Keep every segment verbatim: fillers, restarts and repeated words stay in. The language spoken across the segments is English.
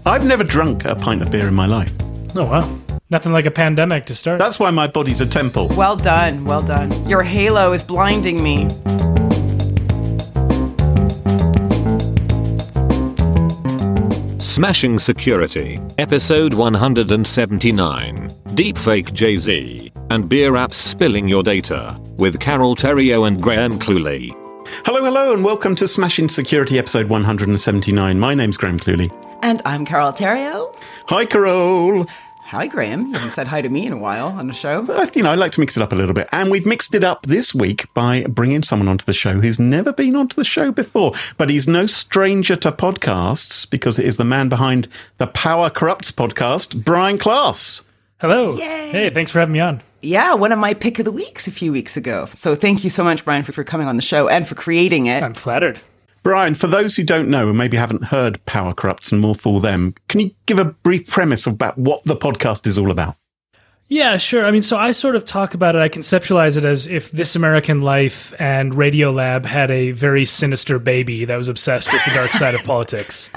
I've never drunk a pint of beer in my life. Oh, wow. Nothing like a pandemic to start. That's why my body's a temple. Well done, well done. Your halo is blinding me. Smashing Security, episode one hundred seventy-nine, Deepfake Jay-Z, and beer apps spilling your data, with Carol Theriault and Graham Cluley. Hello, hello, and welcome to Smashing Security, episode one hundred seventy-nine. My name's Graham Cluley. And I'm Carol Theriault. Hi, Carol. Hi, Graham. You haven't said hi to me in a while on the show. You know, I like to mix it up a little bit. And we've mixed it up this week by bringing someone onto the show who's never been onto the show before. But he's no stranger to podcasts because it is the man behind the Power Corrupts podcast, Brian Klaas. Hello. Yay. Hey, thanks for having me on. Yeah, one of my pick of the weeks a few weeks ago. So thank you so much, Brian, for, for coming on the show and for creating it. I'm flattered. Brian, for those who don't know and maybe haven't heard Power Corrupts and more for them, can you give a brief premise about what the podcast is all about? Yeah, sure. I mean, so I sort of talk about it, I conceptualize it as if This American Life and Radiolab had a very sinister baby that was obsessed with the dark side of politics.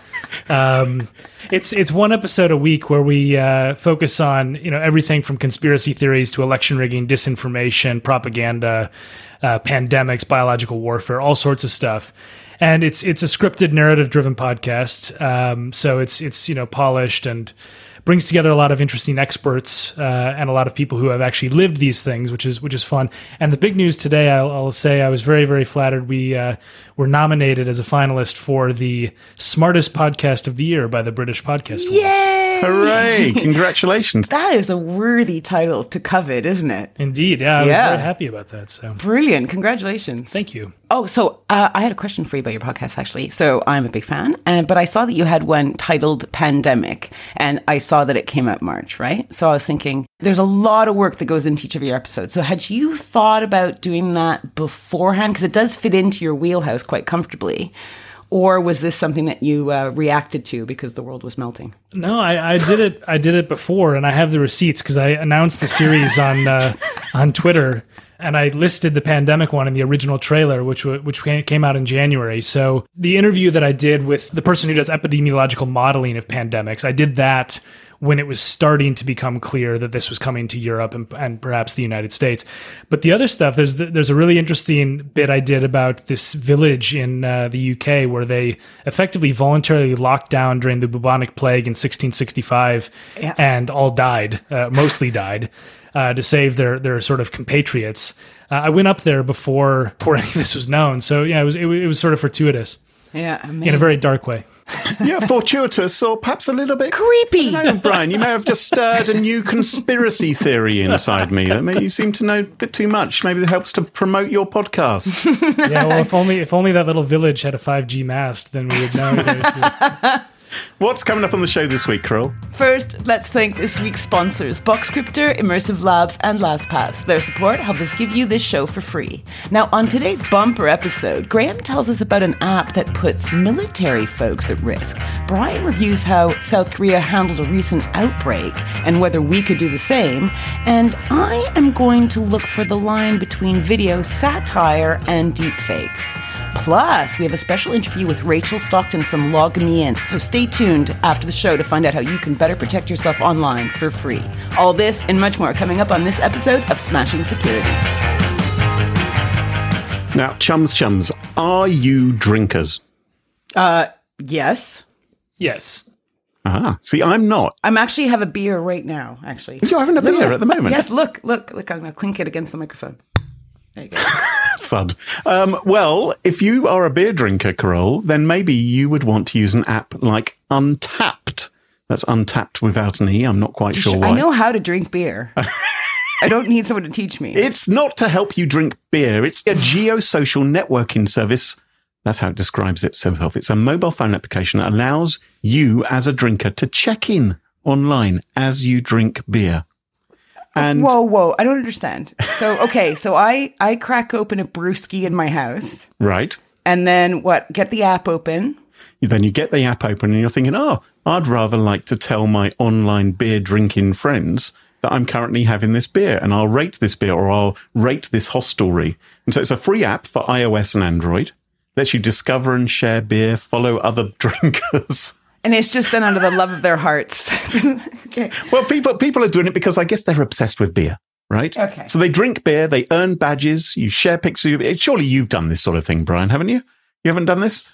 Um, it's it's one episode a week where we uh, focus on, you know, everything from conspiracy theories to election rigging, disinformation, propaganda, uh, pandemics, biological warfare, all sorts of stuff. And it's it's a scripted, narrative-driven podcast, um, so it's it's you know polished and brings together a lot of interesting experts uh, and a lot of people who have actually lived these things, which is which is fun. And the big news today, I'll, I'll say, I was very very flattered. We uh, were nominated as a finalist for the Smartest Podcast of the Year by the British Podcast Awards. Yay! Hooray! Congratulations. That is a worthy title to covet, isn't it? Indeed, yeah, I Yeah. was very happy about that. So Brilliant. Congratulations. thank you. Oh, so uh, I had a question for you about your podcast, actually. So I'm a big fan, and but I saw that you had one titled Pandemic, and I saw that it came out March, right? So I was thinking, there's a lot of work that goes into each of your episodes. So had you thought about doing that beforehand? Because it does fit into your wheelhouse quite comfortably. Or was this something that you uh, reacted to because the world was melting? No, I, I did it. I did it before, and I have the receipts because I announced the series on uh, on Twitter, and I listed the pandemic one in the original trailer, which w- which came out in January. So the interview that I did with the person who does epidemiological modeling of pandemics, I did that when it was starting to become clear that this was coming to Europe and, and perhaps the United States. But the other stuff, there's there's a really interesting bit I did about this village in uh, the U K where they effectively voluntarily locked down during the bubonic plague in sixteen sixty-five Yeah. and all died, uh, mostly died, uh, to save their their sort of compatriots. Uh, I went up there before, before any of this was known. So yeah, it was, it, it was sort of fortuitous Yeah, amazing. in a very dark way. Yeah, fortuitous or perhaps a little bit Creepy. I don't know, Brian, you may have just stirred a new conspiracy theory inside me that maybe you seem to know a bit too much. Maybe that helps to promote your podcast. Yeah, well, if only if only that little village had a five G mast, then we would know. That What's coming up on the show this week, Carol? First, let's thank this week's sponsors, Boxcryptor, Immersive Labs, and LastPass. Their support helps us give you this show for free. Now, on today's bumper episode, Graham tells us about an app that puts military folks at risk. Brian reviews how South Korea handled a recent outbreak and whether we could do the same. And I am going to look for the line between video satire and deepfakes. Plus, we have a special interview with Rachel Stockton from Log Me In. So stay tuned after the show to find out how you can better protect yourself online for free. All this and much more coming up on this episode of Smashing Security. Now, chums, chums, are you drinkers? Uh, yes. yes. Ah, see, I'm not. I'm actually have a beer right now, actually. You're having a beer at the moment? Yes, look, look, look, I'm going to clink it against the microphone. There you go. Fud. Um, well, if you are a beer drinker, Carol, then maybe you would want to use an app like Untapped. That's Untapped without an E. I'm not quite sure why. I know how to drink beer. I don't need someone to teach me. It's not to help you drink beer. It's a geosocial networking service. That's how it describes itself. It's a mobile phone application that allows you as a drinker to check in online as you drink beer. And whoa, whoa, I don't understand. So, okay, so I, I crack open a brewski in my house. Right. And then what? Get the app open. Then you get the app open and you're thinking, oh, I'd rather like to tell my online beer drinking friends that I'm currently having this beer and I'll rate this beer or I'll rate this hostelry. And so it's a free app for iOS and Android. Lets you discover and share beer, follow other drinkers. And it's just done out of the love of their hearts. Okay. Well, people people are doing it because I guess they're obsessed with beer, right? Okay. So they drink beer, they earn badges, you share pictures of it. Surely you've done this sort of thing, Brian, haven't you? You haven't done this?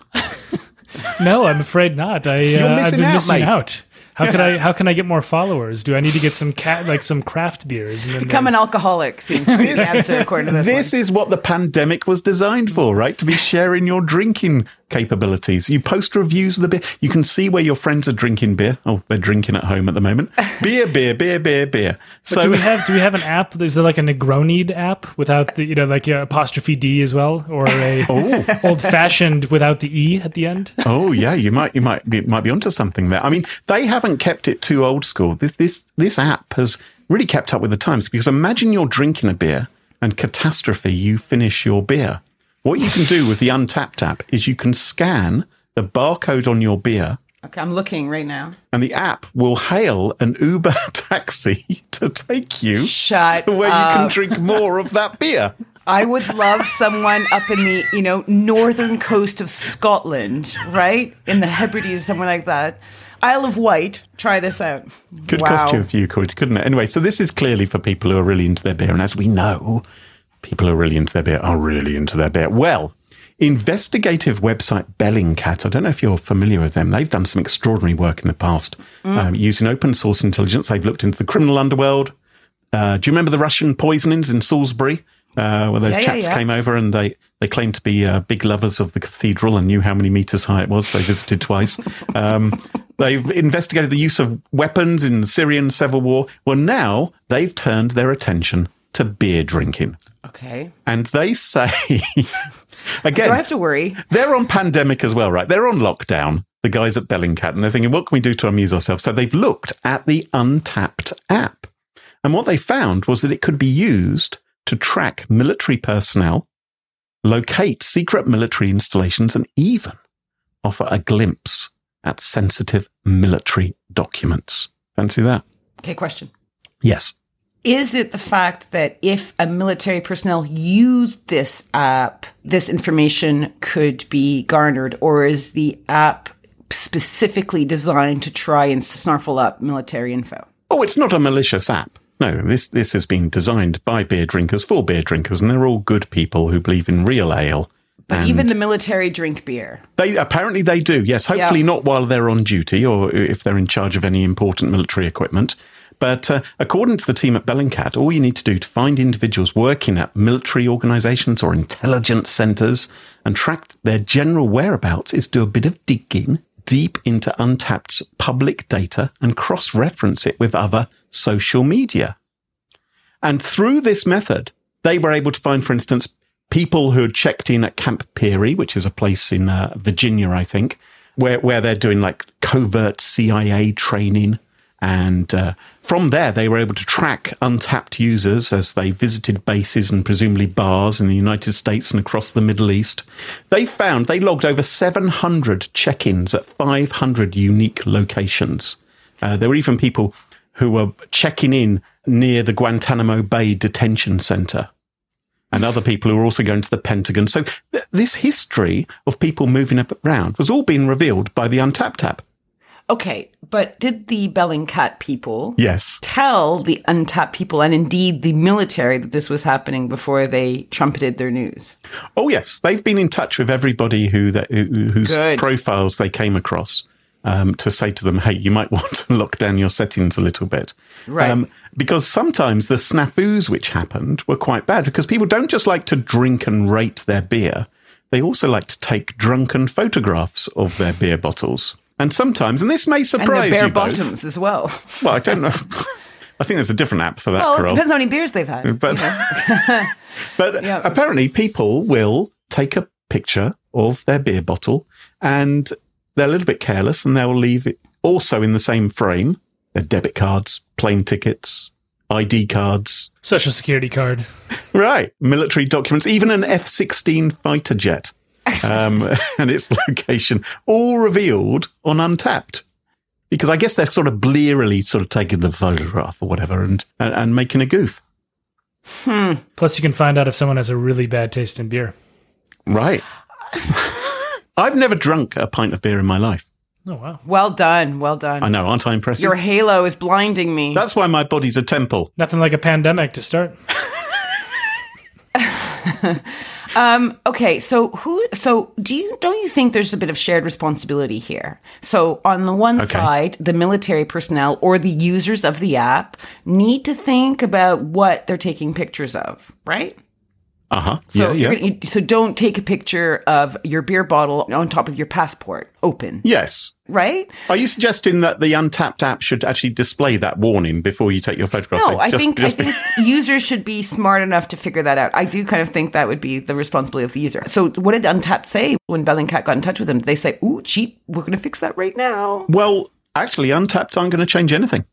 No, I'm afraid not. I, You're uh, I've missing been out, missing mate. out. How could I? How can I get more followers? Do I need to get some cat like some craft beers? And then Become an alcoholic seems to be the answer, according to this This one. is what the pandemic was designed for, right? To be sharing your drinking capabilities. You post reviews of the beer. You can see where your friends are drinking beer. Oh, they're drinking at home at the moment. Beer, beer, beer, beer, beer. But do we have do we have an app? Is there like a Negroni app without the you know like a apostrophe D as well, or a Oh. old fashioned without the E at the end? Oh yeah, you might you might be might be onto something there. I mean, they haven't kept it too old school. This this this app has really kept up with the times, because imagine you're drinking a beer and catastrophe, you finish your beer. What you can do with the Untapped app is you can scan the barcode on your beer, Okay, I'm looking right now. and the app will hail an Uber taxi to take you Shut to where you can up. drink more of that beer. I would love someone up in the, you know, northern coast of Scotland, right? In the Hebrides or somewhere like that. Isle of Wight, try this out. Could Wow. cost you a few quid, couldn't it? Anyway, so this is clearly for people who are really into their beer. And as we know, people who are really into their beer are really into their beer. Well, investigative website Bellingcat, I don't know if you're familiar with them. They've done some extraordinary work in the past um, using open source intelligence. They've looked into the criminal underworld. Uh, do you remember the Russian poisonings in Salisbury? Uh, where those Yeah, yeah, chaps yeah. came over and they, they claimed to be uh, big lovers of the cathedral and knew how many meters high it was. They visited twice. Um, they've investigated the use of weapons in the Syrian civil war. Well, now they've turned their attention to beer drinking. Okay. And they say, again, Do I have to worry? they're on pandemic as well, right? They're on lockdown, the guys at Bellingcat, and they're thinking, what can we do to amuse ourselves? So they've looked at the Untapped app. And what they found was that it could be used to track military personnel, locate secret military installations, and even offer a glimpse at sensitive military documents. Fancy that? Okay, question. Yes. Is it the fact that if a military personnel used this app, this information could be garnered, or is the app specifically designed to try and snarfle up military info? Oh, it's not a malicious app. No, this this has been designed by beer drinkers for beer drinkers, and they're all good people who believe in real ale. But And even the military drink beer. they apparently they do. Yes, hopefully Yeah. not while they're on duty or if they're in charge of any important military equipment. But uh, according to the team at Bellingcat, all you need to do to find individuals working at military organisations or intelligence centres and track their general whereabouts is do a bit of digging deep into Untapped's public data and cross-reference it with other social media. And through this method, they were able to find, for instance, people who had checked in at Camp Peary, which is a place in uh, Virginia, I think, where, where they're doing like covert C I A training. And uh, from there, they were able to track Untapped users as they visited bases and presumably bars in the United States and across the Middle East. They found they logged over seven hundred check-ins at five hundred unique locations. Uh, there were even people who were checking in near the Guantanamo Bay Detention Center, and other people who were also going to the Pentagon. So th- this history of people moving up around was all being revealed by the Untapped app. Okay, but did the Bellingcat people Yes. tell the Untapped people and indeed the military that this was happening before they trumpeted their news? Oh, yes. They've been in touch with everybody who, that, who whose Good. profiles they came across um, to say to them, hey, you might want to lock down your settings a little bit. Right. Because sometimes the snafus which happened were quite bad because people don't just like to drink and rate their beer. They also like to take drunken photographs of their beer bottles. And sometimes, and this may And surprise their bare you both. bottoms as well. Well, I don't know. I think there's a different app for that, Well, it Carol. depends how many beers they've had. But, you know. but Yeah. apparently people will take a picture of their beer bottle and they're a little bit careless and they'll leave it also in the same frame. Their debit cards, plane tickets, I D cards. Social security card. Right. Military documents, even an F sixteen fighter jet. Um, and its location, all revealed on Untapped. Because I guess they're sort of blearily sort of taking the photograph or whatever and, and, and making a goof. Plus, you can find out if someone has a really bad taste in beer. Right. I've never drunk a pint of beer in my life. Oh, wow. Well done. Well done. I know, aren't I impressive? Your halo is blinding me. That's why my body's a temple. Nothing like a pandemic to start. Um, okay, so who? So do you don't you think there's a bit of shared responsibility here? So on the one Okay. side, the military personnel or the users of the app need to think about what they're taking pictures of, right? Uh huh. So Yeah, if yeah. you're gonna, so don't take a picture of your beer bottle on top of your passport open, Yes. right? Are you suggesting that the Untapped app should actually display that warning before you take your photograph? No, So I just- think just- I think users should be smart enough to figure that out. I do kind of think that would be the responsibility of the user. So what did Untapped say when Bellingcat got in touch with them? Did they say, "Ooh, cheap, we're going to fix that right now"? Well, actually, Untapped aren't going to change anything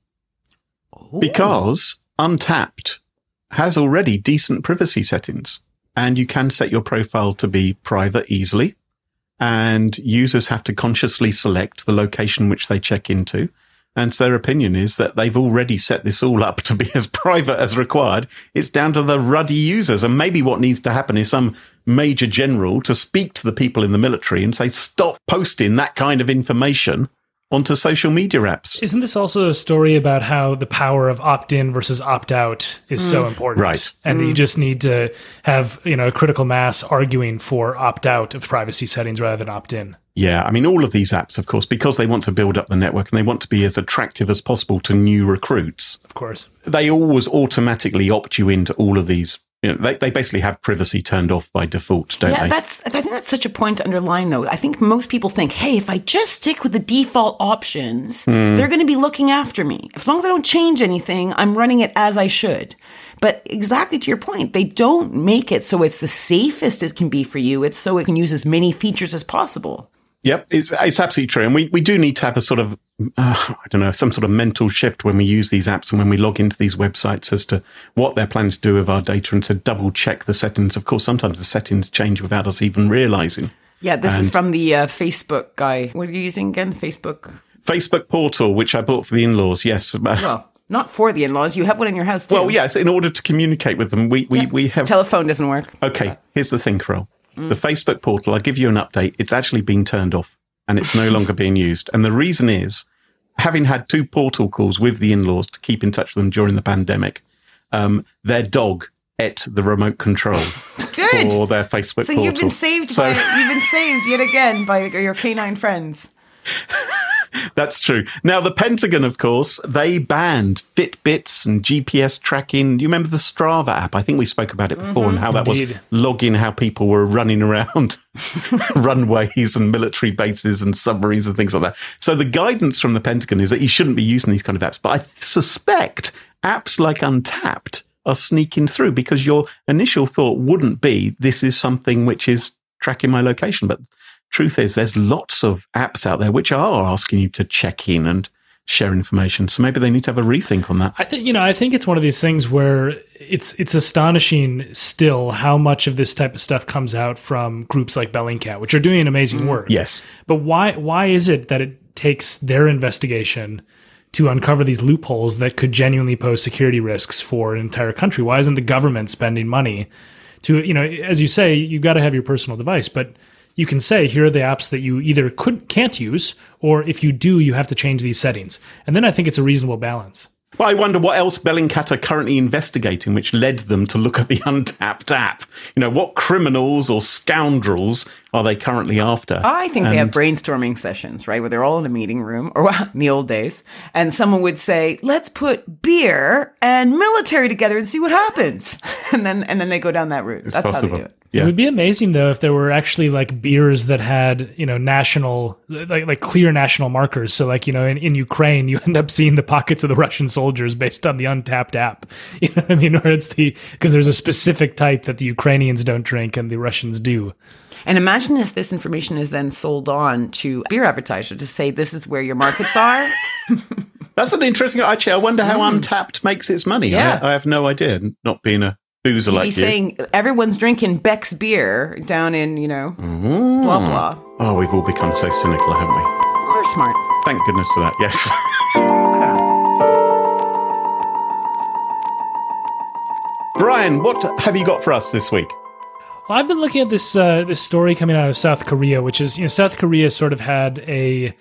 because Untapped has already decent privacy settings, and you can set your profile to be private easily, and users have to consciously select the location which they check into. And so their opinion is that they've already set this all up to be as private as required. It's down to the ruddy users. And maybe what needs to happen is some major general to speak to the people in the military and say, stop posting that kind of information onto social media apps. Isn't this also a story about how the power of opt-in versus opt-out is so important? Right. And that you just need to have, you know, a critical mass arguing for opt-out of privacy settings rather than opt-in. Yeah, I mean, all of these apps, of course, because they want to build up the network and they want to be as attractive as possible to new recruits, Of course. they always automatically opt you into all of these. You know, they, they basically have privacy turned off by default, don't Yeah, they? that's. I think that's such a point to underline, though. I think most people think, "Hey, if I just stick with the default options, Hmm. they're going to be looking after me. As long as I don't change anything, I'm running it as I should." But exactly to your point, they don't make it so it's the safest it can be for you. It's so it can use as many features as possible. Yep, it's it's absolutely true. And we, we do need to have a sort of, uh, I don't know, some sort of mental shift when we use these apps and when we log into these websites as to what they're planning to do with our data and to double check the settings. Of course, sometimes the settings change without us even realizing. Yeah, this is And- from the uh, Facebook guy. What are you using again? Facebook? Facebook Portal, which I bought for the in-laws, yes. Well, not for the in-laws. You have one in your house, too. Well, yes, in order to communicate with them, we, we, we have... Telephone doesn't work. Okay, here's the thing, Carol. The Facebook portal, I'll give you an update. It's actually been turned off and it's no longer being used. And the reason is, having had two portal calls with the in-laws to keep in touch with them during the pandemic, um, their dog ate the remote control Good. for their Facebook So portal. you've been saved So- by you've been saved yet again by your canine friends. That's true. Now, the Pentagon, of course, they banned Fitbits and G P S tracking. You remember the Strava app? I think we spoke about it before and how that Indeed. was logging how people were running around runways and military bases and submarines and things like that. So the guidance from the Pentagon is that you shouldn't be using these kind of apps. But I suspect apps like Untapped are sneaking through because your initial thought wouldn't be this is something which is tracking my location. But truth is, there's lots of apps out there which are asking you to check in and share information. So maybe they need to have a rethink on that. I think, you know, I think it's one of these things where it's it's astonishing still how much of this type of stuff comes out from groups like Bellingcat, which are doing amazing work. Yes. But why why is it that it takes their investigation to uncover these loopholes that could genuinely pose security risks for an entire country? Why isn't the government spending money to, you know, as you say, you've got to have your personal device, but you can say, here are the apps that you either could, can't use, or if you do, you have to change these settings. And then I think it's a reasonable balance. Well, I wonder what else Bellingcat are currently investigating, which led them to look at the Untapped app. You know, what criminals or scoundrels are they currently after? I think they And- have brainstorming sessions, right, where they're all in a meeting room, or well, in the old days, and someone would say, "Let's put beer and military together and see what happens," and then and then they go down that route. It's That's possible. how they do it. It Yeah. would be amazing though if there were actually like beers that had, you know, national, like like clear national markers. So like, you know, in, in Ukraine, you end up seeing the pockets of the Russian soldiers based on the Untapped app. You know what I mean? Or it's the, because there's a specific type that the Ukrainians don't drink and the Russians do. And imagine if this information is then sold on to a beer advertiser to say, "This is where your markets are." That's an interesting. Actually, I wonder how Untapped makes its money. Yeah. I, I have no idea. Not being a boozer like He's you. saying everyone's drinking Beck's beer down in, you know, blah blah. Oh, we've all become so cynical, haven't we? Well, they're smart. Thank goodness for that. Yes. Brian, what have you got for us this week? Well, I've been looking at this uh, this story coming out of South Korea, which is, you know, South Korea sort of had a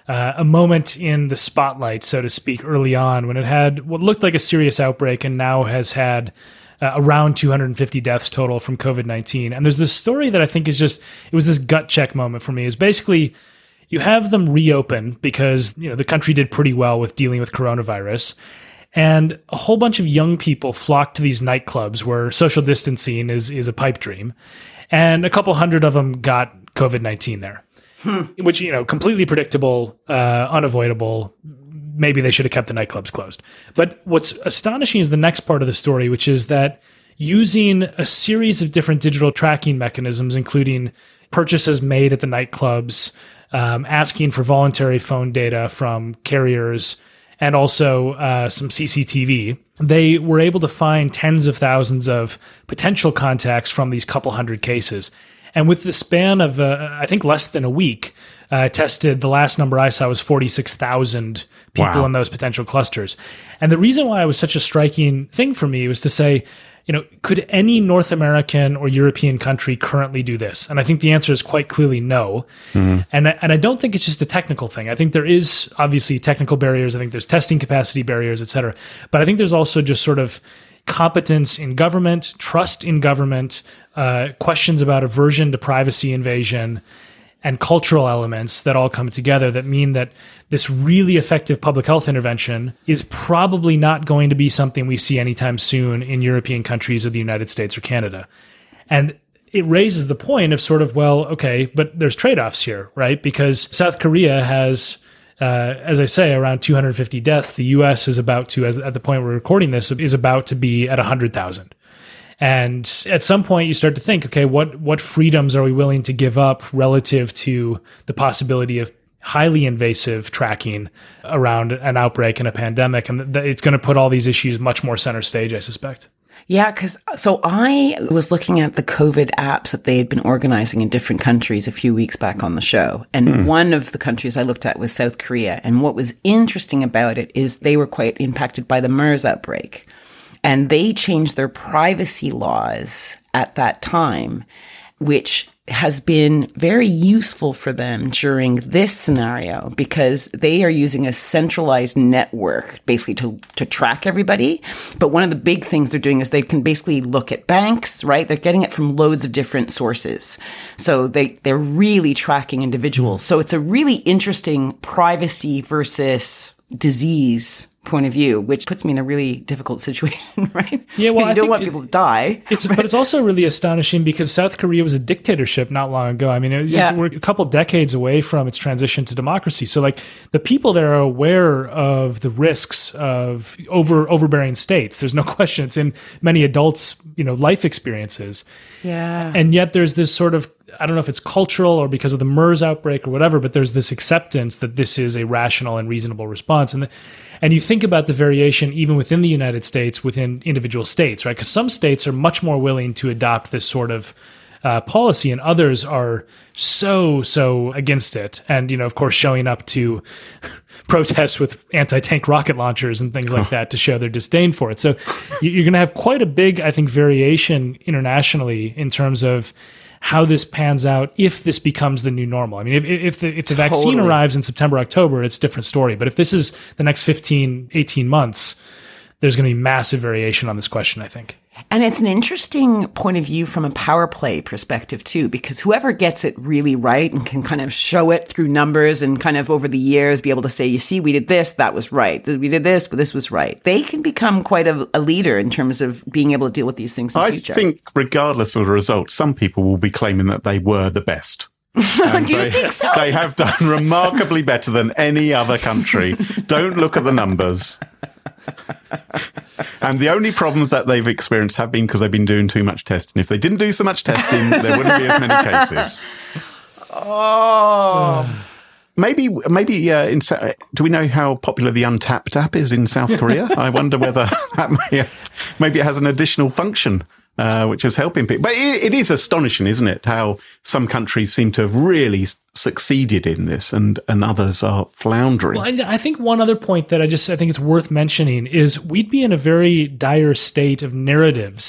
uh, a moment in the spotlight, so to speak, early on when it had what looked like a serious outbreak and now has had uh, around two hundred fifty deaths total from COVID nineteen. And there's this story that I think is just, it was this gut check moment for me, is basically you have them reopen because, you know, the country did pretty well with dealing with coronavirus. And a whole bunch of young people flock to these nightclubs where social distancing is, is a pipe dream. And a couple hundred of them got COVID nineteen there, hmm. which, you know, completely predictable, uh, unavoidable. Maybe they should have kept the nightclubs closed. But what's astonishing is the next part of the story, which is that using a series of different digital tracking mechanisms, including purchases made at the nightclubs, um, asking for voluntary phone data from carriers, and also uh, some C C T V, they were able to find tens of thousands of potential contacts from these couple hundred cases. And with the span of, uh, I think, less than a week, uh, tested, the last number I saw was forty-six thousand people wow. in those potential clusters. And the reason why it was such a striking thing for me was to say, you know, could any North American or European country currently do this? And I think the answer is quite clearly no. Mm-hmm. And, and I don't think it's just a technical thing. I think there is obviously technical barriers. I think there's testing capacity barriers, et cetera. But I think there's also just sort of competence in government, trust in government, uh, questions about aversion to privacy invasion, and cultural elements that all come together that mean that this really effective public health intervention is probably not going to be something we see anytime soon in European countries or the United States or Canada. And it raises the point of sort of, well, okay, but there's trade-offs here, right? Because South Korea has, uh, as I say, around two hundred fifty deaths. The U S is about to, as at the point we're recording this, is about to be at one hundred thousand. And at some point you start to think, okay, what what freedoms are we willing to give up relative to the possibility of highly invasive tracking around an outbreak and a pandemic? And th- it's going to put all these issues much more center stage, I suspect. Yeah, because so I was looking at the COVID apps that they had been organizing in different countries a few weeks back on the show. And mm. one of the countries I looked at was South Korea. And what was interesting about it is they were quite impacted by the MERS outbreak. And they changed their privacy laws at that time, which has been very useful for them during this scenario because they are using a centralized network basically to, to track everybody. But one of the big things they're doing is they can basically look at banks, right? They're getting it from loads of different sources. So they, they're really tracking individuals. So it's a really interesting privacy versus disease point of view, which puts me in a really difficult situation, right? Yeah, well, you I don't think want it, people to die. It's, but it's also really astonishing because South Korea was a dictatorship not long ago. I mean, it, yeah. it's, we're a couple decades away from its transition to democracy. So, like, the people there are aware of the risks of over overbearing states. There's no question. It's in many adults, you know, life experiences. Yeah. And yet there's this sort of, I don't know if it's cultural or because of the MERS outbreak or whatever, but there's this acceptance that this is a rational and reasonable response. And the, and you think about the variation even within the United States, within individual states, right? Because some states are much more willing to adopt this sort of uh, policy, and others are so, so against it. And, you know, of course, showing up to protests with anti-tank rocket launchers and things like that to show their disdain for it. So you're going to have quite a big, I think, variation internationally in terms of how this pans out if this becomes the new normal. I mean, if, if the, if the totally. vaccine arrives in September, October, it's a different story. But if this is the next fifteen, eighteen months, there's going to be massive variation on this question, I think. And it's an interesting point of view from a power play perspective, too, because whoever gets it really right and can kind of show it through numbers and kind of over the years be able to say, you see, we did this, that was right. We did this, but this was right. They can become quite a, a leader in terms of being able to deal with these things in the I future. I think regardless of the result, some people will be claiming that they were the best. Do you they, think so? They have done remarkably better than any other country. Don't look at the numbers. And the only problems that they've experienced have been because they've been doing too much testing. If they didn't do so much testing, there wouldn't be as many cases. Oh. Maybe, maybe. Uh, in, do we know how popular the Untapped app is in South Korea? I wonder whether that may have, maybe it has an additional function. Uh, which is helping people. But it, it is astonishing, isn't it, how some countries seem to have really succeeded in this and, and others are floundering. Well, I, I think one other point that I just I think it's worth mentioning is we'd be in a very dire state of narratives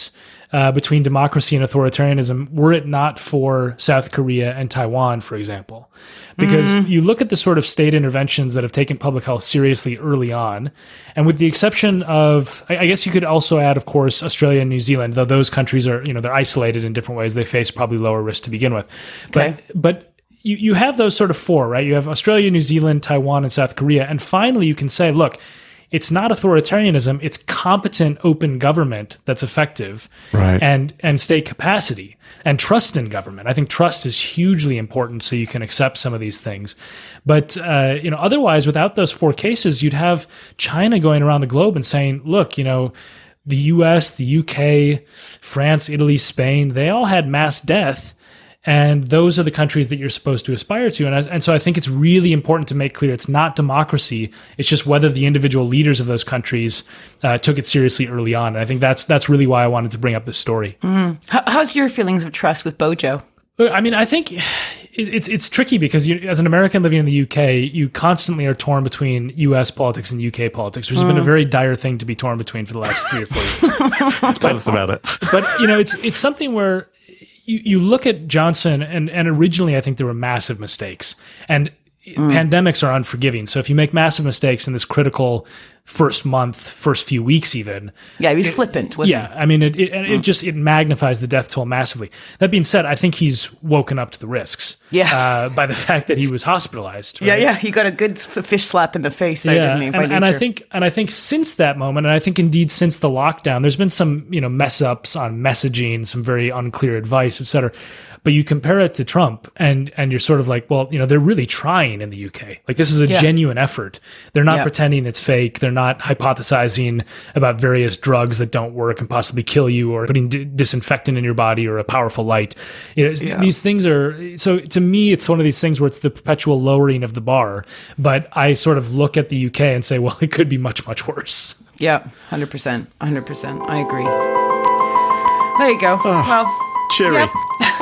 uh, between democracy and authoritarianism were it not for South Korea and Taiwan, for example. Because mm. you look at the sort of state interventions that have taken public health seriously early on, and with the exception of, I guess you could also add, of course, Australia and New Zealand, though those countries are, you know, they're isolated in different ways. They face probably lower risk to begin with. Okay. But, but you, you have those sort of four, right? You have Australia, New Zealand, Taiwan, and South Korea. And finally, you can say, look, it's not authoritarianism, it's competent open government that's effective, right. and and state capacity and trust in government. I think trust is hugely important so you can accept some of these things. But uh, you know, otherwise, without those four cases, you'd have China going around the globe and saying, look, you know, the U S, the U K, France, Italy, Spain, they all had mass death. And those are the countries that you're supposed to aspire to. And, I, and so I think it's really important to make clear it's not democracy. It's just whether the individual leaders of those countries uh, took it seriously early on. And I think that's that's really why I wanted to bring up this story. Mm. How, how's your feelings of trust with Bojo? I mean, I think it's it's tricky because you, as an American living in the U K, you constantly are torn between U S politics and U K politics, which has mm. been a very dire thing to be torn between for the last three or four years. Tell us about it. But, you know, it's it's something where You, you look at Johnson, and, and originally I think there were massive mistakes. And mm. pandemics are unforgiving. So if you make massive mistakes in this critical first month, first few weeks even. Yeah, he was it, flippant, wasn't yeah, he? I mean, it, it, mm. it just it magnifies the death toll massively. That being said, I think he's woken up to the risks yeah. uh, by the fact that he was hospitalized. Right? Yeah, yeah, he got a good f- fish slap in the face there, yeah, didn't he? By and, and I think, and I think since that moment, and I think indeed since the lockdown, there's been some, you know, mess ups on messaging, some very unclear advice, et cetera. But you compare it to Trump, and and you're sort of like, well, you know, they're really trying in the U K. Like, this is a yeah. genuine effort. They're not yeah. pretending it's fake. They're not hypothesizing about various drugs that don't work and possibly kill you, or putting d- disinfectant in your body, or a powerful light. You know, yeah. these things are. So to me, it's one of these things where it's the perpetual lowering of the bar. But I sort of look at the U K and say, well, it could be much, much worse. Yeah, one hundred percent. one hundred percent. I agree. There you go. Oh, well, cheery. Yep.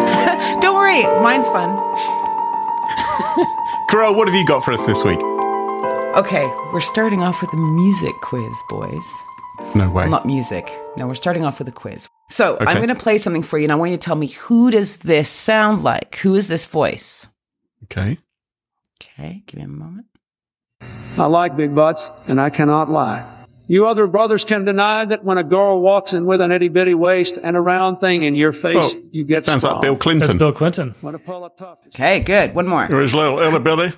Don't worry, mine's fun. Carole, what have you got for us this week? Okay, we're starting off with a music quiz, boys. No way. Well, not music. No, we're starting off with a quiz. So okay. I'm going to play something for you, and I want you to tell me, who does this sound like? Who is this voice? Okay. Okay, give me a moment. I like big butts, and I cannot lie. You other brothers can deny that when a girl walks in with an itty-bitty waist and a round thing in your face, well, you get sounds strong. like Bill Clinton. That's Bill Clinton. Okay, good. One more. Here's little itty-bitty.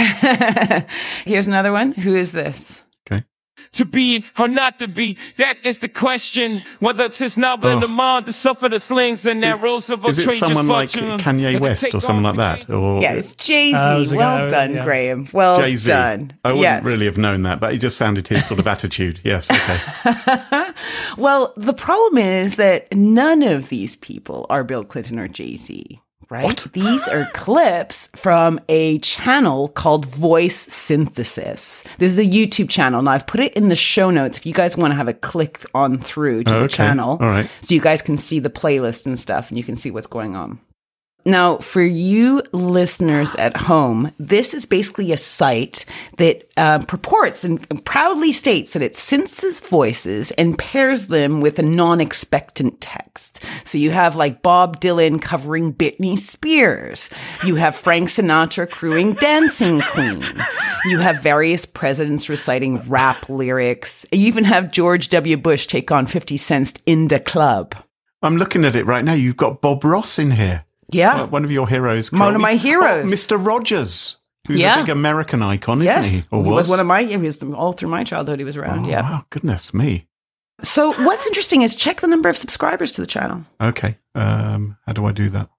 Here's another one. Who is this? Okay. To be or not to be, that is the question. Whether it's his novel in the mind to suffer the slings and narrows of a Is it someone like Kanye West or someone like that? Or yeah, it's Jay-Z. Uh, well guy, done, yeah. Graham. Well Jay-Z. done. I wouldn't yes. really have known that, but it just sounded his sort of attitude. Yes, okay. Well, the problem is that none of these people are Bill Clinton or Jay-Z. Right? What? These are clips from a channel called Voice Synthesis. This is a YouTube channel. Now, I've put it in the show notes if you guys want to have a click on through to oh, the okay. channel. All right. So you guys can see the playlist and stuff, and you can see what's going on. Now, for you listeners at home, this is basically a site that uh, purports and proudly states that it senses voices and pairs them with a non-expectant text. So you have like Bob Dylan covering Britney Spears. You have Frank Sinatra crewing Dancing Queen. You have various presidents reciting rap lyrics. You even have George W. Bush take on fifty Cent's In Da Club. I'm looking at it right now. You've got Bob Ross in here. Yeah. One of your heroes. One of my heroes. Oh, Mister Rogers, who's yeah. a big American icon, yes. isn't he? Or he was? was one of my, he was all through my childhood he was around, oh, yeah. Wow, goodness me. So what's interesting is check the number of subscribers to the channel. Okay. Um, how do I do that?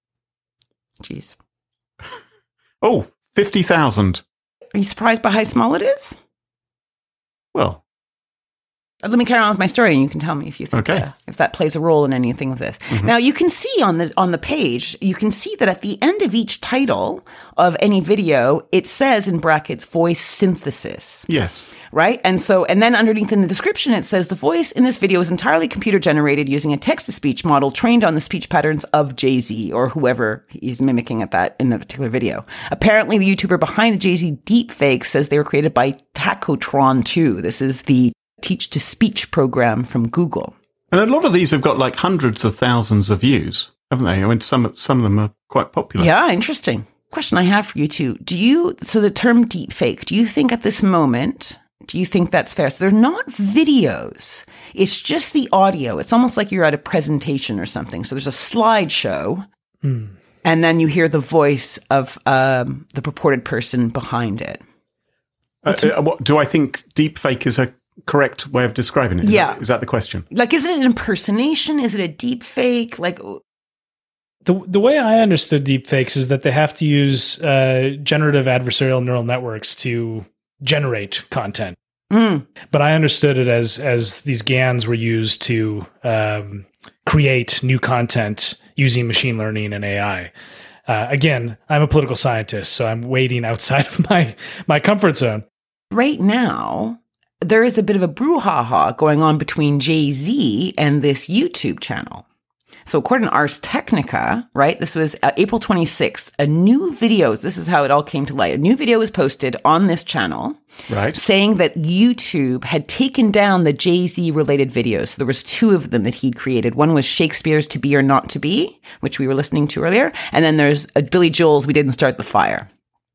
Jeez. Oh, fifty thousand. Are you surprised by how small it is? Well. Let me carry on with my story, and you can tell me if you think okay. uh, if that plays a role in anything of this. Mm-hmm. Now, you can see on the on the page, you can see that at the end of each title of any video, it says in brackets "voice synthesis." Yes. Right? And so, and then underneath in the description, it says the voice in this video is entirely computer generated using a text-to-speech model trained on the speech patterns of Jay-Z or whoever he's mimicking at that in the particular video. Apparently, the YouTuber behind the Jay-Z deepfake says they were created by Tacotron two. This is the teach-to-speech program from Google. And a lot of these have got like hundreds of thousands of views, haven't they? I mean, some some of them are quite popular. Yeah, interesting. Question I have for you two. Do you, so the term deep fake, do you think at this moment, do you think that's fair? So they're not videos. It's just the audio. It's almost like you're at a presentation or something. So there's a slideshow Hmm. and then you hear the voice of um, the purported person behind it. Uh, uh, what, do I think deep fake is a correct way of describing it? Is Yeah. that, is that the question? Like, is it an impersonation? Is it a deep fake? Like, The the way I understood deepfakes is that they have to use uh, generative adversarial neural networks to generate content. mm, But I understood it as as these GANs were used to um, create new content using machine learning and A I. Uh, again, I'm a political scientist, so I'm wading outside of my my comfort zone. right now, there is a bit of a brouhaha going on between Jay-Z and this YouTube channel. So according to Ars Technica, right, this was uh, April twenty-sixth, a new video, this is how it all came to light. A new video was posted on this channel Right. saying that YouTube had taken down the Jay-Z related videos. So there was two of them that he'd created. One was Shakespeare's To Be or Not to Be, which we were listening to earlier. And then there's uh, Billy Joel's We Didn't Start the Fire.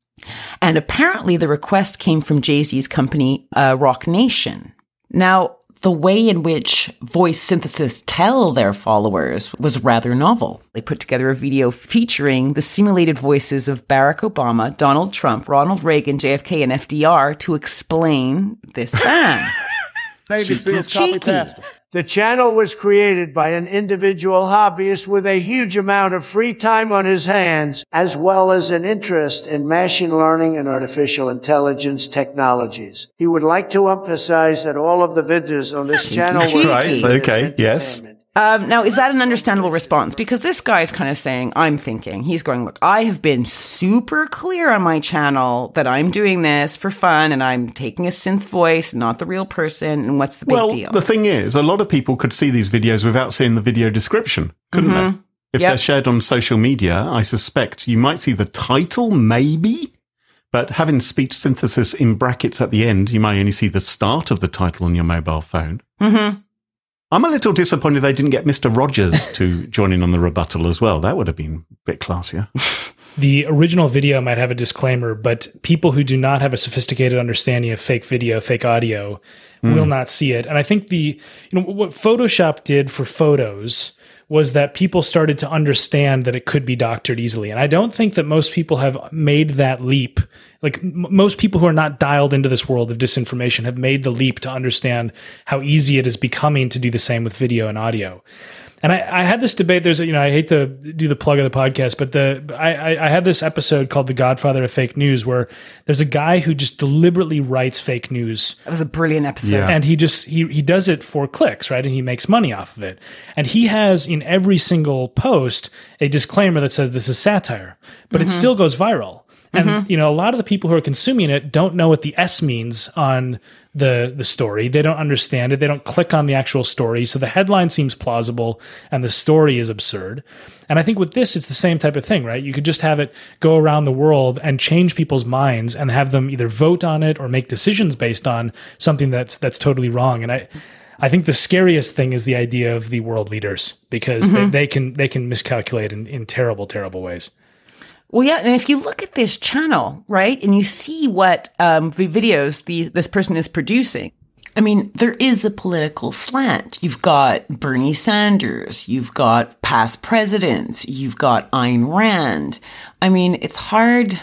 And apparently the request came from Jay-Z's company, uh, Rock Nation. Now, the way in which voice synthesis tell their followers was rather novel. They put together a video featuring the simulated voices of Barack Obama, Donald Trump, Ronald Reagan, J F K, and F D R to explain this ban. Navy SEALs copy Cheeky. pasta. The channel was created by an individual hobbyist with a huge amount of free time on his hands, as well as an interest in machine learning and artificial intelligence technologies. He would like to emphasize that all of the videos on this channel were Cheeky. Right, okay, yes. entertainment. Um, now, is that an understandable response? Because this guy's kind of saying, I'm thinking, he's going, look, I have been super clear on my channel that I'm doing this for fun and I'm taking a synth voice, not the real person. And what's the big Well, deal? the thing is, a lot of people could see these videos without seeing the video description, couldn't they? If Yep. they're shared on social media, I suspect you might see the title, maybe, but having speech synthesis in brackets at the end, you might only see the start of the title on your mobile phone. Mm-hmm. I'm a little disappointed they didn't get Mister Rogers to join in on the rebuttal as well. That would have been a bit classier. The original video might have a disclaimer, but people who do not have a sophisticated understanding of fake video, fake audio, will not see it. And I think the, you know, what Photoshop did for photos was that people started to understand that it could be doctored easily. And I don't think that most people have made that leap. Like m- most people who are not dialed into this world of disinformation have made the leap to understand how easy it is becoming to do the same with video and audio. And I, I had this debate. There's, a, you know, I hate to do the plug of the podcast, but the I, I, I had this episode called "The Godfather of Fake News," where there's a guy who just deliberately writes fake news, That was a brilliant episode. Yeah. and he just he he does it for clicks, right? And he makes money off of it. And he has in every single post a disclaimer that says this is satire, but it still goes viral. And you know, a lot of the people who are consuming it don't know what the S means on the the story. They don't understand it. They don't click on the actual story. So the headline seems plausible and the story is absurd. And I think with this, it's the same type of thing, right? You could just have it go around the world and change people's minds and have them either vote on it or make decisions based on something that's that's totally wrong. And I I think the scariest thing is the idea of the world leaders, because they, they can they can miscalculate in, in terrible, terrible ways. Well, yeah, and if you look at this channel, right, and you see what um, the videos the this person is producing, I mean, there is a political slant. You've got Bernie Sanders, you've got past presidents, you've got Ayn Rand. I mean, it's hard.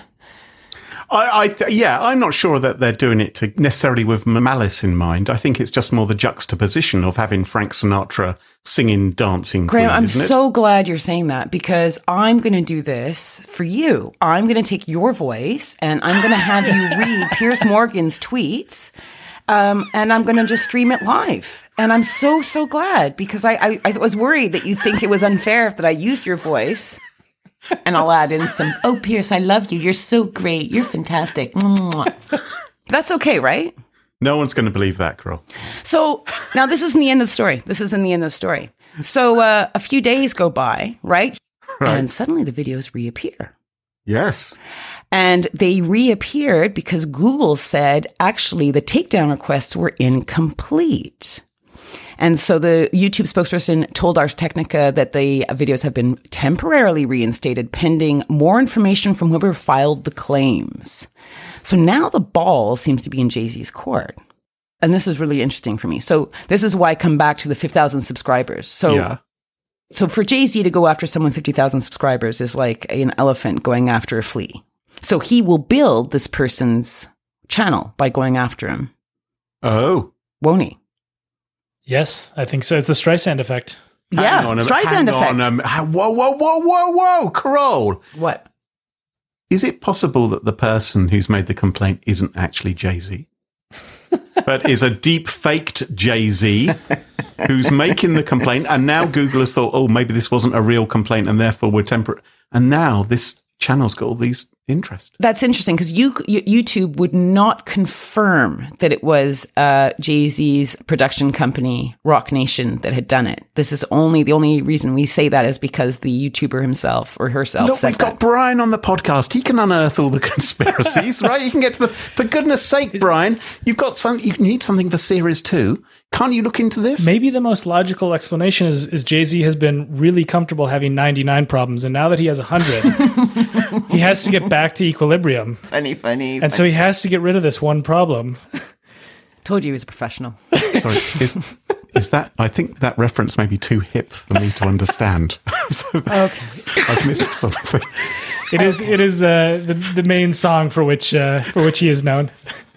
I, I th- yeah, I'm not sure that they're doing it to necessarily with malice in mind. I think it's just more the juxtaposition of having Frank Sinatra singing Dancing Graham, Queen, I'm isn't it? so glad you're saying that, because I'm going to do this for you. I'm going to take your voice and I'm going to have you read Piers Morgan's tweets. Um, and I'm going to just stream it live. And I'm so, so glad, because I, I, I was worried that you'd think it was unfair that I used your voice. And I'll add in some, oh, Piers, I love you. You're so great. You're fantastic. Mwah. That's okay, right? No one's going to believe that, girl. So now this isn't the end of the story. This isn't the end of the story. So uh, a few days go by, right? Right. And suddenly the videos reappear. Yes. And they reappeared because Google said, actually, the takedown requests were incomplete. And so the YouTube spokesperson told Ars Technica that the videos have been temporarily reinstated pending more information from whoever filed the claims. So now the ball seems to be in Jay-Z's court. And this is really interesting for me. So this is why I come back to the fifty thousand subscribers. So, yeah. so for Jay-Z to go after someone fifty thousand subscribers is like an elephant going after a flea. So he will build this person's channel by going after him. Oh. Won't he? Yes, I think so. It's the Streisand effect. Yeah, hang on a, Streisand hang effect. On, um, whoa, whoa, whoa, whoa, whoa, Carole. What? Is it possible that the person who's made the complaint isn't actually Jay-Z? But is a deep faked Jay-Z who's making the complaint, and now Google has thought, oh, maybe this wasn't a real complaint and therefore we're temporary. And now this channel's got all these interest. That's interesting because you, YouTube would not confirm that it was uh, Jay-Z's production company, Rock Nation, that had done it. This is only, the only reason we say that is because the YouTuber himself or herself Look, said we've that. got Brian on the podcast. He can unearth all the conspiracies, right? You can get to the, for goodness sake, Brian, you've got some, you need something for series two. Can't you look into this? Maybe the most logical explanation is, is Jay-Z has been really comfortable having ninety-nine problems, and now that he has one hundred, he has to get back to equilibrium. Funny, funny. And funny. so he has to get rid of this one problem. Told you he was a professional. Sorry, is, is that, I think that reference may be too hip for me to understand. So that, Okay. I've missed something. It is it is uh, the the main song for which uh, for which he is known.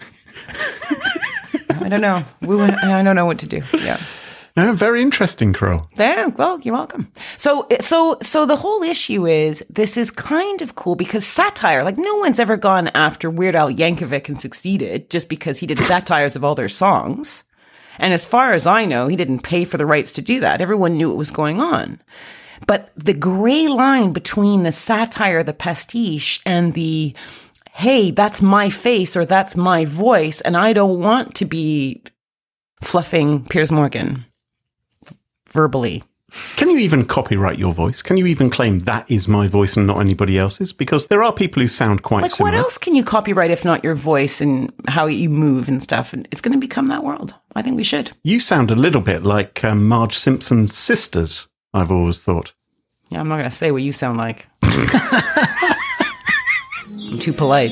I don't know. We would, I don't know what to do. Yeah. No, very interesting, Carole. There. Well, you're welcome. So, so, so the whole issue is this is kind of cool because satire, like no one's ever gone after Weird Al Yankovic and succeeded just because he did satires of all their songs. And as far as I know, he didn't pay for the rights to do that. Everyone knew what was going on. But the gray line between the satire, the pastiche, and the, hey, that's my face or that's my voice, and I don't want to be fluffing Piers Morgan verbally. Can you even copyright your voice? Can you even claim that is my voice and not anybody else's? Because there are people who sound quite like, similar. what else can you copyright if not your voice and how you move and stuff? And it's going to become that world. I think we should. You sound a little bit like um, Marge Simpson's sisters, I've always thought. Yeah, I'm not going to say what you sound like. I'm too polite.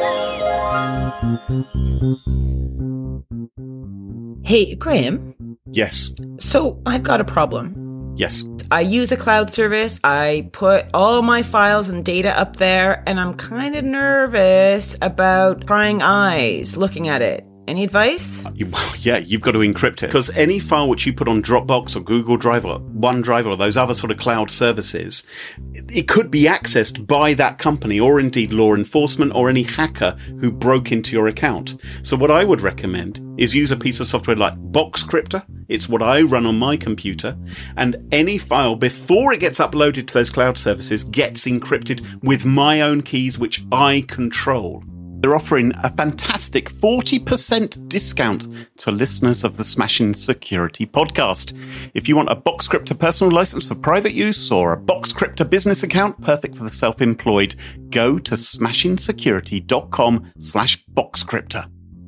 Hey, Graham. Yes. So I've got a problem. Yes. I use a cloud service. I put all my files and data up there, and I'm kind of nervous about prying eyes looking at it. Any advice? You, yeah, you've got to encrypt it. Because any file which you put on Dropbox or Google Drive or OneDrive or those other sort of cloud services, it, it could be accessed by that company or indeed law enforcement or any hacker who broke into your account. So what I would recommend is use a piece of software like Boxcryptor. It's what I run on my computer. And any file before it gets uploaded to those cloud services gets encrypted with my own keys, which I control. They're offering a fantastic forty percent discount to listeners of the Smashing Security podcast. If you want a Boxcryptor personal license for private use or a Boxcryptor business account, perfect for the self-employed, go to smashingsecurity.com slash Boxcryptor.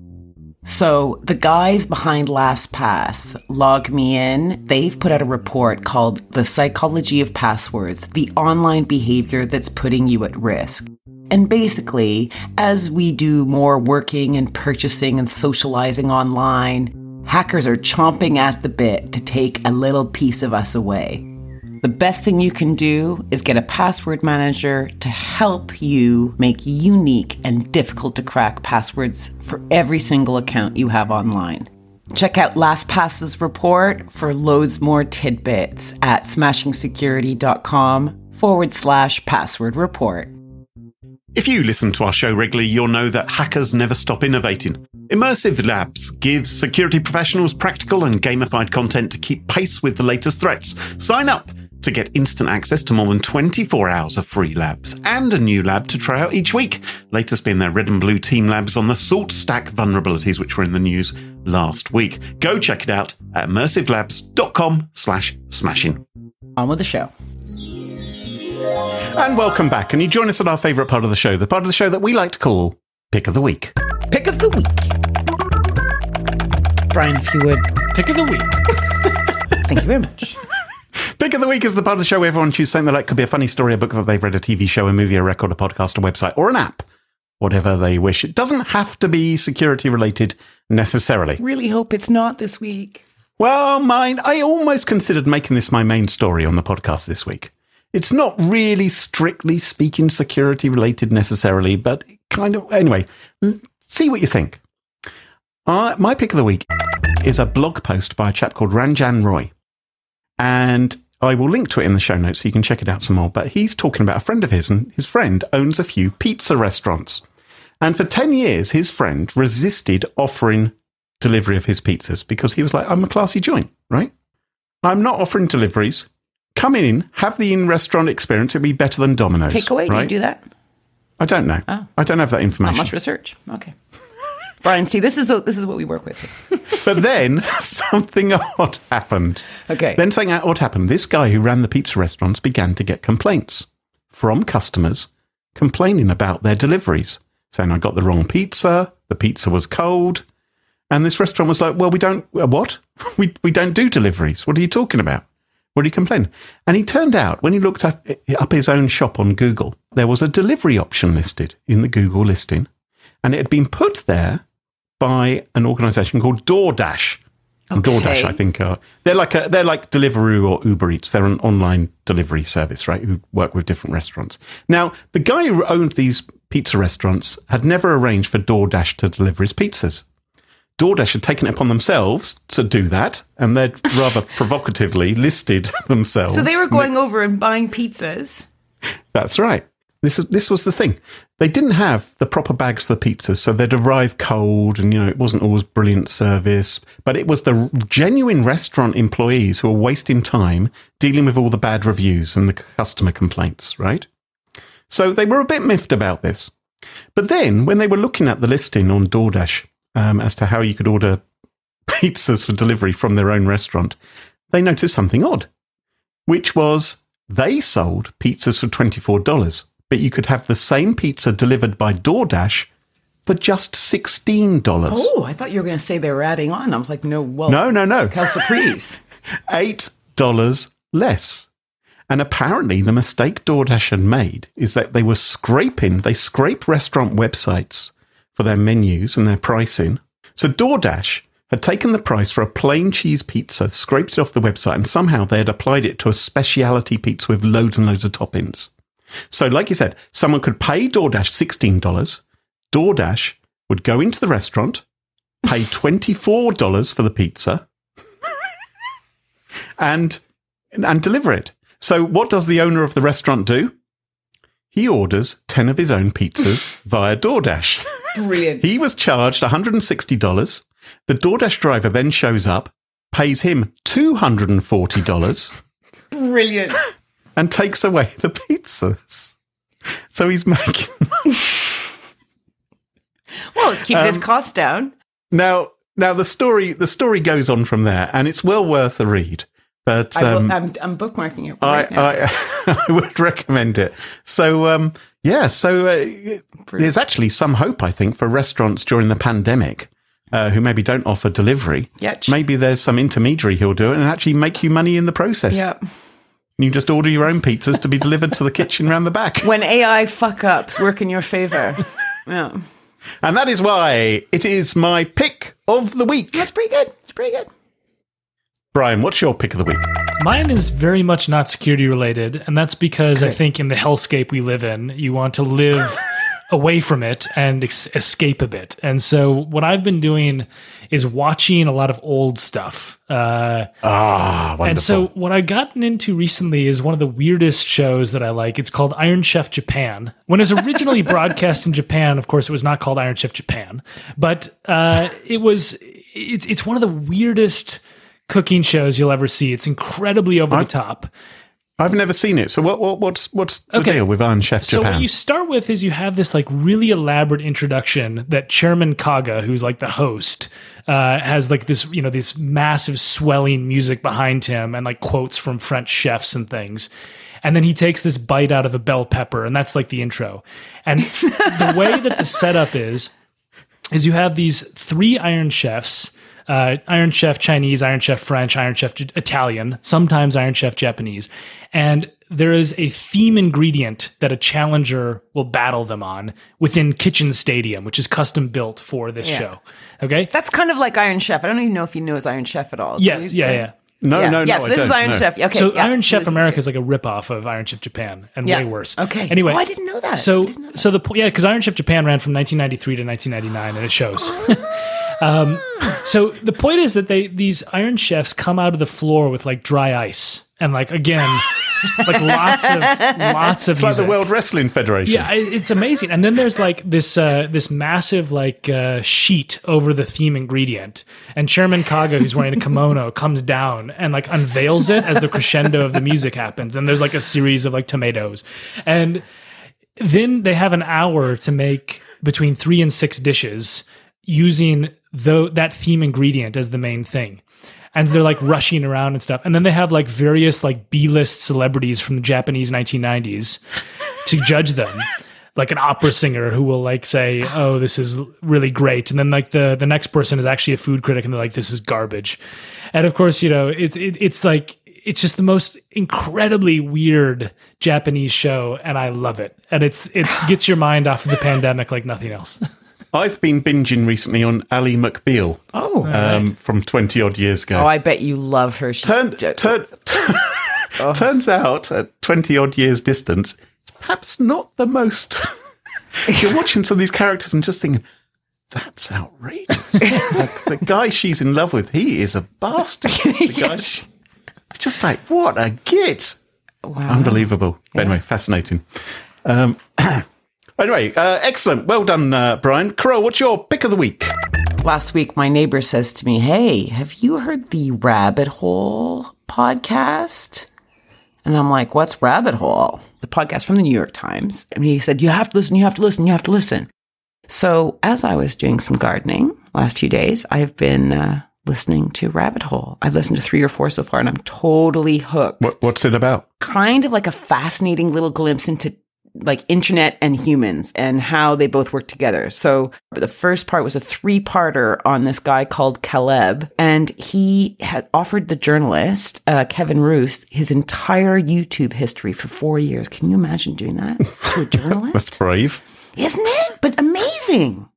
So the guys behind LastPass, Log Me In, they've put out a report called The Psychology of Passwords, the online behavior that's putting you at risk. And basically, as we do more working and purchasing and socializing online, hackers are chomping at the bit to take a little piece of us away. The best thing you can do is get a password manager to help you make unique and difficult to crack passwords for every single account you have online. Check out LastPass's report for loads more tidbits at smashingsecurity.com forward slash password report. If you listen to our show regularly, you'll know that hackers never stop innovating. Immersive Labs gives security professionals practical and gamified content to keep pace with the latest threats. Sign up to get instant access to more than twenty-four hours of free labs and a new lab to try out each week. Latest being their red and blue team labs on the Salt Stack vulnerabilities, which were in the news last week. Go check it out at immersivelabs.com slash smashing. On with the show. And welcome back. And you join us at our favourite part of the show, the part of the show that we like to call Pick of the Week. Pick of the week. Brian, if you would. Pick of the week. Thank you very much. Pick of the Week is the part of the show where everyone chooses something they like. Could be a funny story, a book that they've read, a T V show, a movie, a record, a podcast, a website, or an app. Whatever they wish. It doesn't have to be security related necessarily. Really hope it's not this week. Well, mine, I almost considered making this my main story on the podcast this week. It's not really strictly speaking security related necessarily, but kind of, anyway, see what you think. Uh, my pick of the week is a blog post by a chap called Ranjan Roy. And I will link to it in the show notes so you can check it out some more. But he's talking about a friend of his, and his friend owns a few pizza restaurants. And for ten years, his friend resisted offering delivery of his pizzas because he was like, I'm a classy joint, right? I'm not offering deliveries. Come in, have the in-restaurant experience. It'd be better than Domino's. Takeaway, right? do you do that? I don't know. Oh. I don't have that information. Not much research. Okay. Brian, see, this is a, this is what we work with. But then something odd happened. Okay. Then something odd happened. This guy who ran the pizza restaurants began to get complaints from customers complaining about their deliveries, saying I got the wrong pizza, the pizza was cold. And this restaurant was like, well, we don't, uh, what? We we don't do deliveries. What are you talking about? What are you complaining? And he turned out, when he looked up, up his own shop on Google, there was a delivery option listed in the Google listing. And it had been put there by an organisation called DoorDash. And Okay. DoorDash, I think, are they're like a, they're like Deliveroo or Uber Eats. They're an online delivery service, right? Who work with different restaurants. Now, the guy who owned these pizza restaurants had never arranged for DoorDash to deliver his pizzas. DoorDash had taken it upon themselves to do that, and they'd rather provocatively listed themselves. So they were going over and buying pizzas. That's right. This is this was the thing. They didn't have the proper bags for the pizzas, so they'd arrive cold, and you know it wasn't always brilliant service. But it was the genuine restaurant employees who were wasting time dealing with all the bad reviews and the customer complaints, right? So they were a bit miffed about this. But then, when they were looking at the listing on DoorDash um, as to how you could order pizzas for delivery from their own restaurant, they noticed something odd, which was they sold pizzas for twenty-four dollars. But you could have the same pizza delivered by DoorDash for just sixteen dollars. Oh, I thought you were going to say they were adding on. I was like, no, well, No, no, no. Cal Surprise. eight dollars less. And apparently the mistake DoorDash had made is that they were scraping, they scrape restaurant websites for their menus and their pricing. So DoorDash had taken the price for a plain cheese pizza, scraped it off the website, and somehow they had applied it to a speciality pizza with loads and loads of toppings. So, like you said, someone could pay DoorDash sixteen dollars. DoorDash would go into the restaurant, pay twenty-four dollars for the pizza, and and deliver it. So, what does the owner of the restaurant do? He orders ten of his own pizzas via DoorDash. Brilliant. He was charged one hundred sixty dollars. The DoorDash driver then shows up, pays him two hundred forty dollars. Brilliant. And takes away the pizzas. So he's making money. Well, it's keeping Um, his costs down. Now, now the story the story goes on from there, and it's well worth a read. But I will, um, I'm, I'm bookmarking it I, right now. I, I would recommend it. So, um, yeah, so uh, there's actually some hope, I think, for restaurants during the pandemic uh, who maybe don't offer delivery. Yeah. Maybe there's some intermediary who'll do it and actually make you money in the process. Yeah. You just order your own pizzas to be delivered to the kitchen round the back. When A I fuck-ups work in your favor. Yeah. And that is why it is my pick of the week. That's pretty good. It's pretty good. Brian, what's your pick of the week? Mine is very much not security related, and that's because I Good. think in the hellscape we live in, you want to live away from it and ex- escape a bit. And so what I've been doing is watching a lot of old stuff. Uh, Ah, wonderful. and so what I've gotten into recently is one of the weirdest shows that I like. It's called Iron Chef Japan. When it was originally broadcast in Japan, of course, it was not called Iron Chef Japan, but uh, it was. It's it's one of the weirdest cooking shows you'll ever see. It's incredibly over the top. I've never seen it. So what, what what's what's the Okay. deal with Iron Chef So Japan? what you start with is you have this like really elaborate introduction that Chairman Kaga, who's like the host, uh, has like this, you know, this massive swelling music behind him and like quotes from French chefs and things. And then he takes this bite out of a bell pepper, and that's like the intro. And the way that the setup is, is you have these three Iron Chefs uh, Iron Chef Chinese, Iron Chef French, Iron Chef J- Italian, sometimes Iron Chef Japanese. And there is a theme ingredient that a challenger will battle them on within Kitchen Stadium, which is custom built for this Yeah. show. Okay? That's kind of like Iron Chef. I don't even know if he knows Iron Chef at all. Do Yes, you? yeah, yeah. No, Yeah. no, no. Yes, I this is don't, Iron no. Chef. Okay. So yeah. Iron Chef This is America good. is like a ripoff of Iron Chef Japan, and Yeah. way worse. Okay. Anyway, Oh, I didn't know that. So, I didn't know that. so the po- yeah, because Iron Chef Japan ran from nineteen ninety-three to nineteen ninety-nine, and it shows. um, so the point is that they these Iron Chefs come out of the floor with like dry ice, and like again, like lots of lots of. It's like the music. World Wrestling Federation. Yeah, it- it's amazing. And then there's like this uh, this massive like uh, sheet over the theme ingredient, and Chairman Kaga, who's wearing a kimono, comes down and like unveils it as the crescendo of the music happens. And there's like a series of like tomatoes, and then they have an hour to make between three and six dishes using though that theme ingredient as the main thing. And they're like rushing around and stuff. And then they have like various like B-list celebrities from the Japanese nineteen nineties to judge them. Like an opera singer who will like say, "Oh, this is really great," and then like the the next person is actually a food critic, and they're like, "This is garbage." And of course, you know, it's it, it's like it's just the most incredibly weird Japanese show, and I love it. And it's it gets your mind off of the pandemic like nothing else. I've been binging recently on Ally McBeal. Oh. um, from twenty odd years ago. Oh, I bet you love her. She's Turn, jo- turn, Oh. Turns out, at twenty odd years distance, it's perhaps not the most. You're watching some of these characters and just thinking, that's outrageous. Like, the guy she's in love with, he is a bastard. The guy she, it's just like, what a git. Wow. Unbelievable. But anyway, fascinating. Um, anyway, uh, excellent. Well done, uh, Brian. Carol, what's your pick of the week? Last week, my neighbor says to me, "Hey, have you heard the Rabbit Hole podcast?" And I'm like, "What's Rabbit Hole?" The podcast from the New York Times. And he said, "You have to listen, you have to listen, you have to listen." So as I was doing some gardening last few days, I've been uh, listening to Rabbit Hole. I've listened to three or four so far, and I'm totally hooked. What, what's it about? Kind of like a fascinating little glimpse into like internet and humans and how they both work together. So the first part was a three-parter on this guy called Caleb, and he had offered the journalist, uh, Kevin Roose, his entire YouTube history for four years. Can you imagine doing that to a journalist? That's brave. Isn't it? But amazing.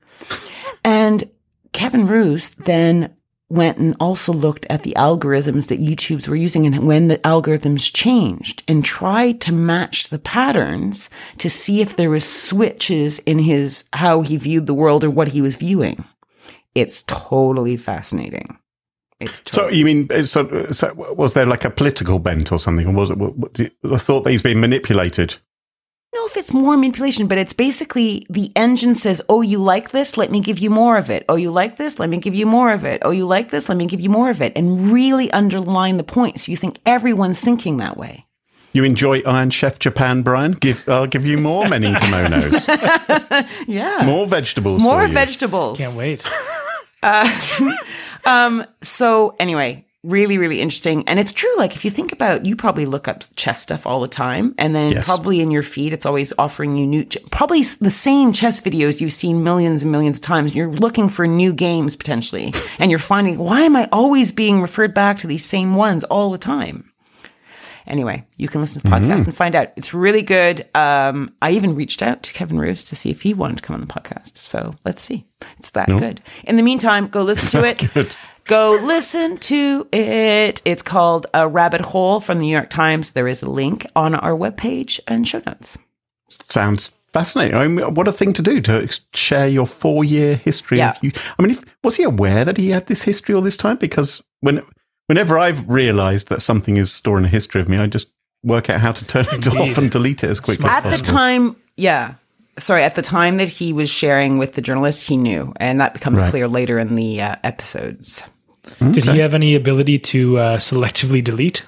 And Kevin Roose then went and also looked at the algorithms that YouTubes were using and when the algorithms changed and tried to match the patterns to see if there was switches in his, how he viewed the world or what he was viewing. It's totally fascinating. It's totally So you mean, so, so was there like a political bent or something? Or was it, what, what, I thought that he's been manipulated. I don't know if it's more manipulation, but it's basically the engine says, "Oh, you like this? Let me give you more of it. Oh, you like this? Let me give you more of it. Oh, you like this? Let me give you more of it." And really underline the point. So you think everyone's thinking that way. You enjoy Iron Chef Japan, Brian? Give, I'll give you more men in kimonos. Yeah. More vegetables More for you. vegetables. Can't wait. Uh, um, so anyway, really, really interesting. And it's true. Like if you think about, you probably look up chess stuff all the time, and then Yes. probably in your feed, it's always offering you new, ch- probably s- the same chess videos you've seen millions and millions of times. You're looking for new games potentially, and you're finding, why am I always being referred back to these same ones all the time? Anyway, you can listen to the podcast and find out. It's really good. Um, I even reached out to Kevin Roose to see if he wanted to come on the podcast. So let's see. It's that good. In the meantime, go listen to it. Go listen to it. It's called A Rabbit Hole from the New York Times. There is a link on our webpage and show notes. Sounds fascinating. I mean, what a thing to do, to ex- share your four-year history. Yeah. Of you. I mean, if, was he aware that he had this history all this time? Because when, whenever I've realised that something is storing a history of me, I just work out how to turn it Indeed. off and delete it as quickly At as the possible. time, yeah. Sorry, at the time that he was sharing with the journalist, he knew. And that becomes Right. clear later in the uh, episodes. Did he have any ability to uh, selectively delete?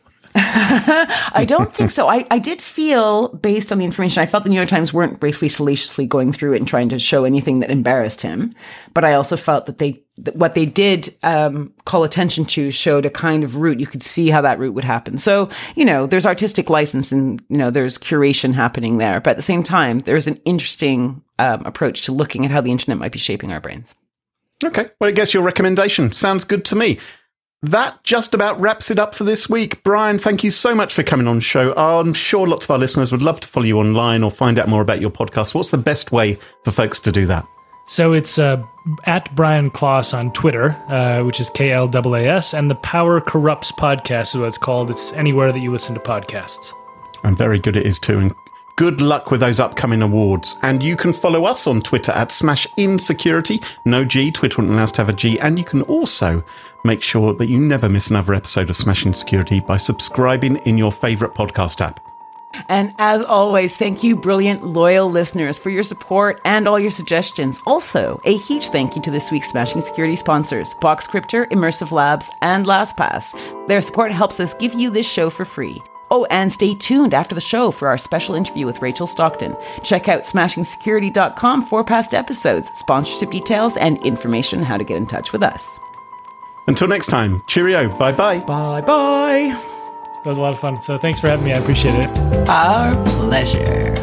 I don't think so. I, I did feel, based on the information, I felt the New York Times weren't basically salaciously going through it and trying to show anything that embarrassed him. But I also felt that they, that what they did um, call attention to showed a kind of route. You could see how that route would happen. So, you know, there's artistic license and, you know, there's curation happening there. But at the same time, there's an interesting um, approach to looking at how the internet might be shaping our brains. Okay. Well, I guess your recommendation sounds good to me. That just about wraps it up for this week. Brian, thank you so much for coming on the show. I'm sure lots of our listeners would love to follow you online or find out more about your podcast. What's the best way for folks to do that? So it's uh, at Brian Klaas on Twitter, uh, which is K L A A S, and the Power Corrupts podcast is what it's called. It's anywhere that you listen to podcasts. And very good it is too. And good luck with those upcoming awards. And you can follow us on Twitter at Smash Insecurity. No G, Twitter wouldn't allow us to have a G. And you can also make sure that you never miss another episode of Smash Insecurity by subscribing in your favourite podcast app. And as always, thank you, brilliant, loyal listeners, for your support and all your suggestions. Also, a huge thank you to this week's Smashing Security sponsors, Boxcryptor, Immersive Labs, and LastPass. Their support helps us give you this show for free. Oh, and stay tuned after the show for our special interview with Rachel Stockton. Check out smashing security dot com for past episodes, sponsorship details, and information on how to get in touch with us. Until next time, cheerio, bye-bye. Bye-bye. That was a lot of fun. So thanks for having me. I appreciate it. Our pleasure.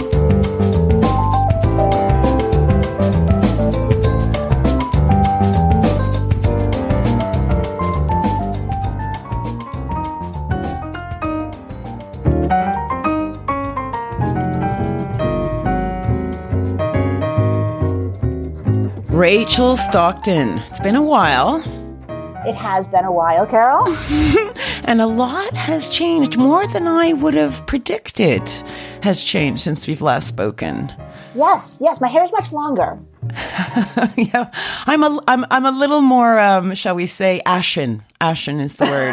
Rachel Stockton. It's been a while. It has been a while, Carol. And a lot has changed. More than I would have predicted has changed since we've last spoken. Yes, yes, my hair is much longer. Yeah, I'm a, I'm, I'm a little more, um, shall we say, ashen. Ashen is the word.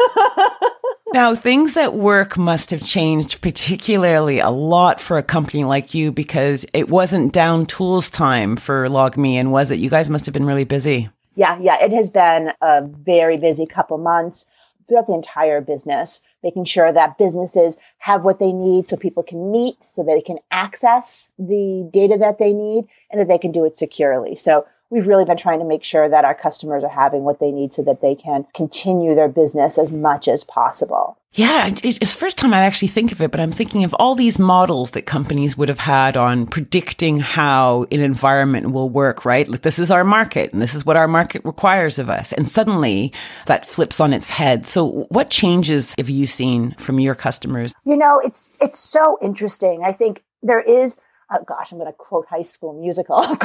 Now, things at work must have changed particularly a lot for a company like you, because it wasn't down tools time for LogMeIn, was it? You guys must have been really busy. Yeah, yeah, it has been a very busy couple months throughout the entire business, making sure that businesses have what they need so people can meet, so they can access the data that they need, and that they can do it securely. So we've really been trying to make sure that our customers are having what they need so that they can continue their business as much as possible. Yeah, it's the first time I actually think of it, but I'm thinking of all these models that companies would have had on predicting how an environment will work, right? Like, this is our market and this is what our market requires of us. And suddenly that flips on its head. So what changes have you seen from your customers? You know, it's it's so interesting. I think there is Oh gosh, I'm going to quote High School Musical. but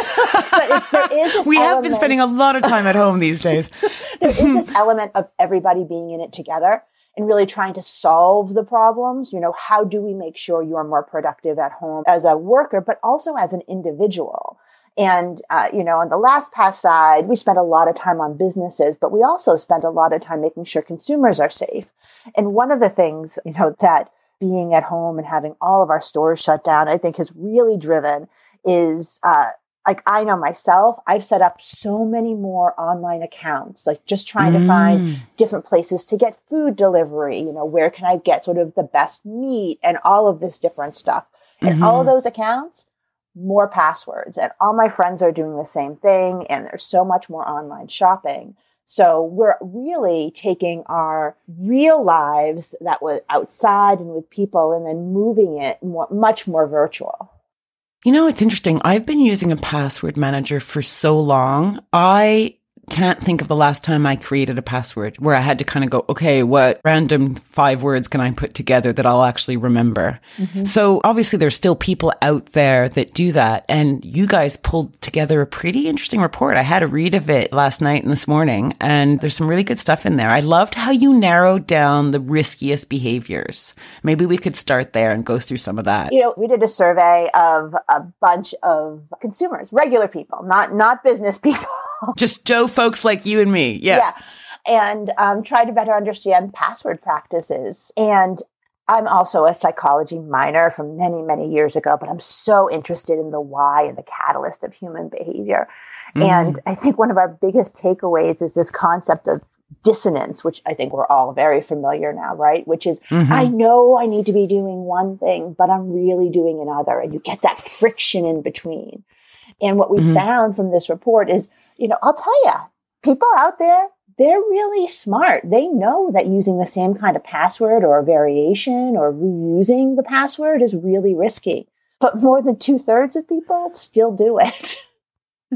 it, there is this we have element, been spending a lot of time at home these days. There is this element of everybody being in it together and really trying to solve the problems. You know, how do we make sure you're more productive at home as a worker, but also as an individual? And, uh, you know, on the LastPass side, we spent a lot of time on businesses, but we also spent a lot of time making sure consumers are safe. And one of the things, you know, that being at home and having all of our stores shut down, I think has really driven is, uh, like, I know myself, I've set up so many more online accounts, like just trying mm. to find different places to get food delivery. You know, where can I get sort of the best meat and all of this different stuff. And mm-hmm. all of those accounts, more passwords. And all my friends are doing the same thing. And there's so much more online shopping. So we're really taking our real lives that were outside and with people and then moving it more, much more virtual. You know, it's interesting. I've been using a password manager for so long. I can't think of the last time I created a password where I had to kind of go, okay, what random five words can I put together that I'll actually remember? Mm-hmm. So obviously there's still people out there that do that. And you guys pulled together a pretty interesting report. I had a read of it last night and this morning, and there's some really good stuff in there. I loved how you narrowed down the riskiest behaviors. Maybe we could start there and go through some of that. You know, we did a survey of a bunch of consumers, regular people, not, not business people. Just Joe folks like you and me. Yeah. Yeah. And um, try to better understand password practices. And I'm also a psychology minor from many, many years ago, but I'm so interested in the why and the catalyst of human behavior. Mm. And I think one of our biggest takeaways is this concept of dissonance, which I think we're all very familiar now, right? Which is, mm-hmm. I know I need to be doing one thing, but I'm really doing another. And you get that friction in between. And what we mm-hmm. found from this report is, you know, I'll tell you, people out there, they're really smart. They know that using the same kind of password or a variation or reusing the password is really risky. But more than two thirds of people still do it. Look,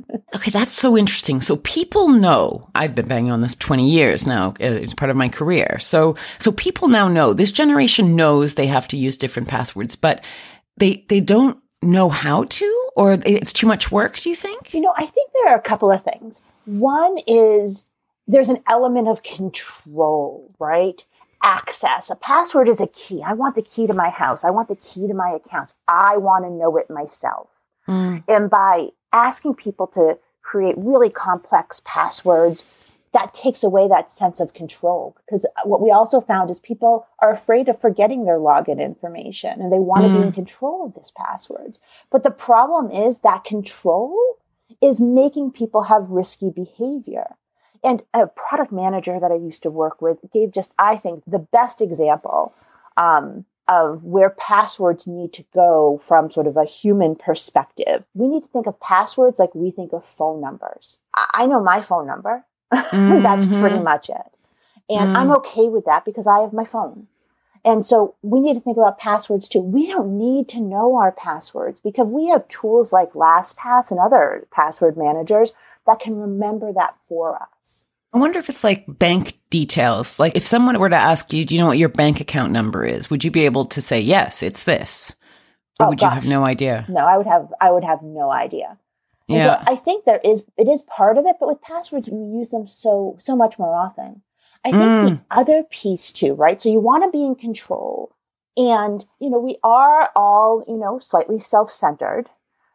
Okay, that's so interesting. So people know, I've been banging on this twenty years now. It's part of my career. So, so people now know, this generation knows they have to use different passwords, but they, they don't know how to, or it's too much work, do you think? You know, I think there are a couple of things. One is there's an element of control, right? Access. A password is a key. I want the key to my house. I want the key to my accounts. I want to know it myself. Mm. And by asking people to create really complex passwords, that takes away that sense of control. Because what we also found is people are afraid of forgetting their login information and they want mm. to be in control of this passwords. But the problem is that control is making people have risky behavior. And a product manager that I used to work with gave just, I think, the best example um, of where passwords need to go from sort of a human perspective. We need to think of passwords like we think of phone numbers. I, I know my phone number. Mm-hmm. That's pretty much it. And mm. I'm okay with that because I have my phone. And so we need to think about passwords too. We don't need to know our passwords because we have tools like LastPass and other password managers that can remember that for us. I wonder if it's like bank details. Like if someone were to ask you, do you know what your bank account number is? Would you be able to say, yes, it's this? Or oh, would gosh. you have no idea? No, I would have, I would have no idea. And yeah. so I think there is, it is part of it, but with passwords, we use them so, so much more often. I think mm. the other piece too, right? So you want to be in control and, you know, we are all, you know, slightly self-centered.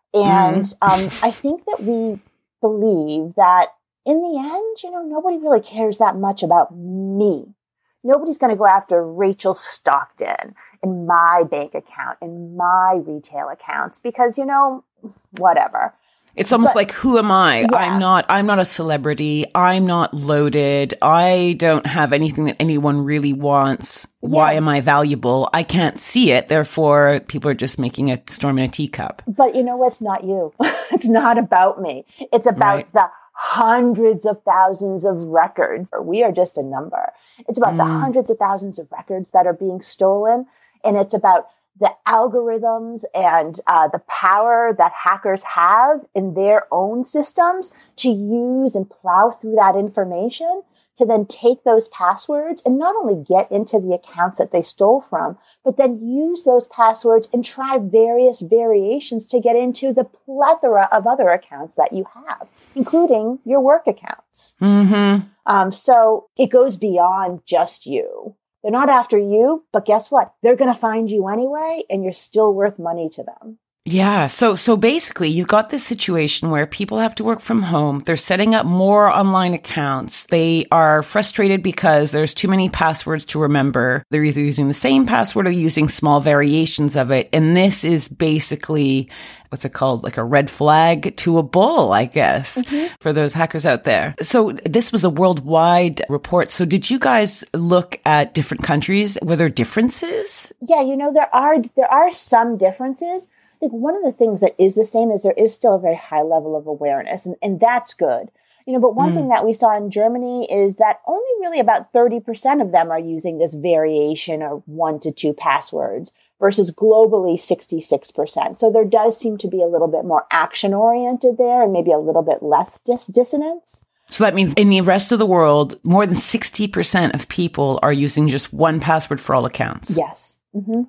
And mm. um, I think that we believe that in the end, you know, nobody really cares that much about me. Nobody's going to go after Rachel Stockton and my bank account and my retail accounts because, you know, whatever. It's almost but, like, who am I? Yeah. I'm not, I'm not a celebrity. I'm not loaded. I don't have anything that anyone really wants. Yeah. Why am I valuable? I can't see it. Therefore, people are just making a storm in a teacup. But you know what's not you. It's not about me. It's about right. the hundreds of thousands of records. We are just a number. It's about mm. the hundreds of thousands of records that are being stolen. And it's about the algorithms and uh, the power that hackers have in their own systems to use and plow through that information to then take those passwords and not only get into the accounts that they stole from, but then use those passwords and try various variations to get into the plethora of other accounts that you have, including your work accounts. Mm-hmm. Um, so it goes beyond just you. They're not after you, but guess what? They're going to find you anyway, and you're still worth money to them. Yeah. So, so basically you've got this situation where people have to work from home. They're setting up more online accounts. They are frustrated because there's too many passwords to remember. They're either using the same password or using small variations of it. And this is basically, what's it called? Like a red flag to a bull, I guess, mm-hmm. for those hackers out there. So this was a worldwide report. So did you guys look at different countries? Were there differences? Yeah, you know, there are, there are some differences. I think one of the things that is the same is there is still a very high level of awareness, and, and that's good. You know, but one mm. thing that we saw in Germany is that only really about thirty percent of them are using this variation of one to two passwords versus globally sixty-six percent. So there does seem to be a little bit more action oriented there and maybe a little bit less dis- dissonance. So that means in the rest of the world, more than sixty percent of people are using just one password for all accounts. Yes. Mm-hmm.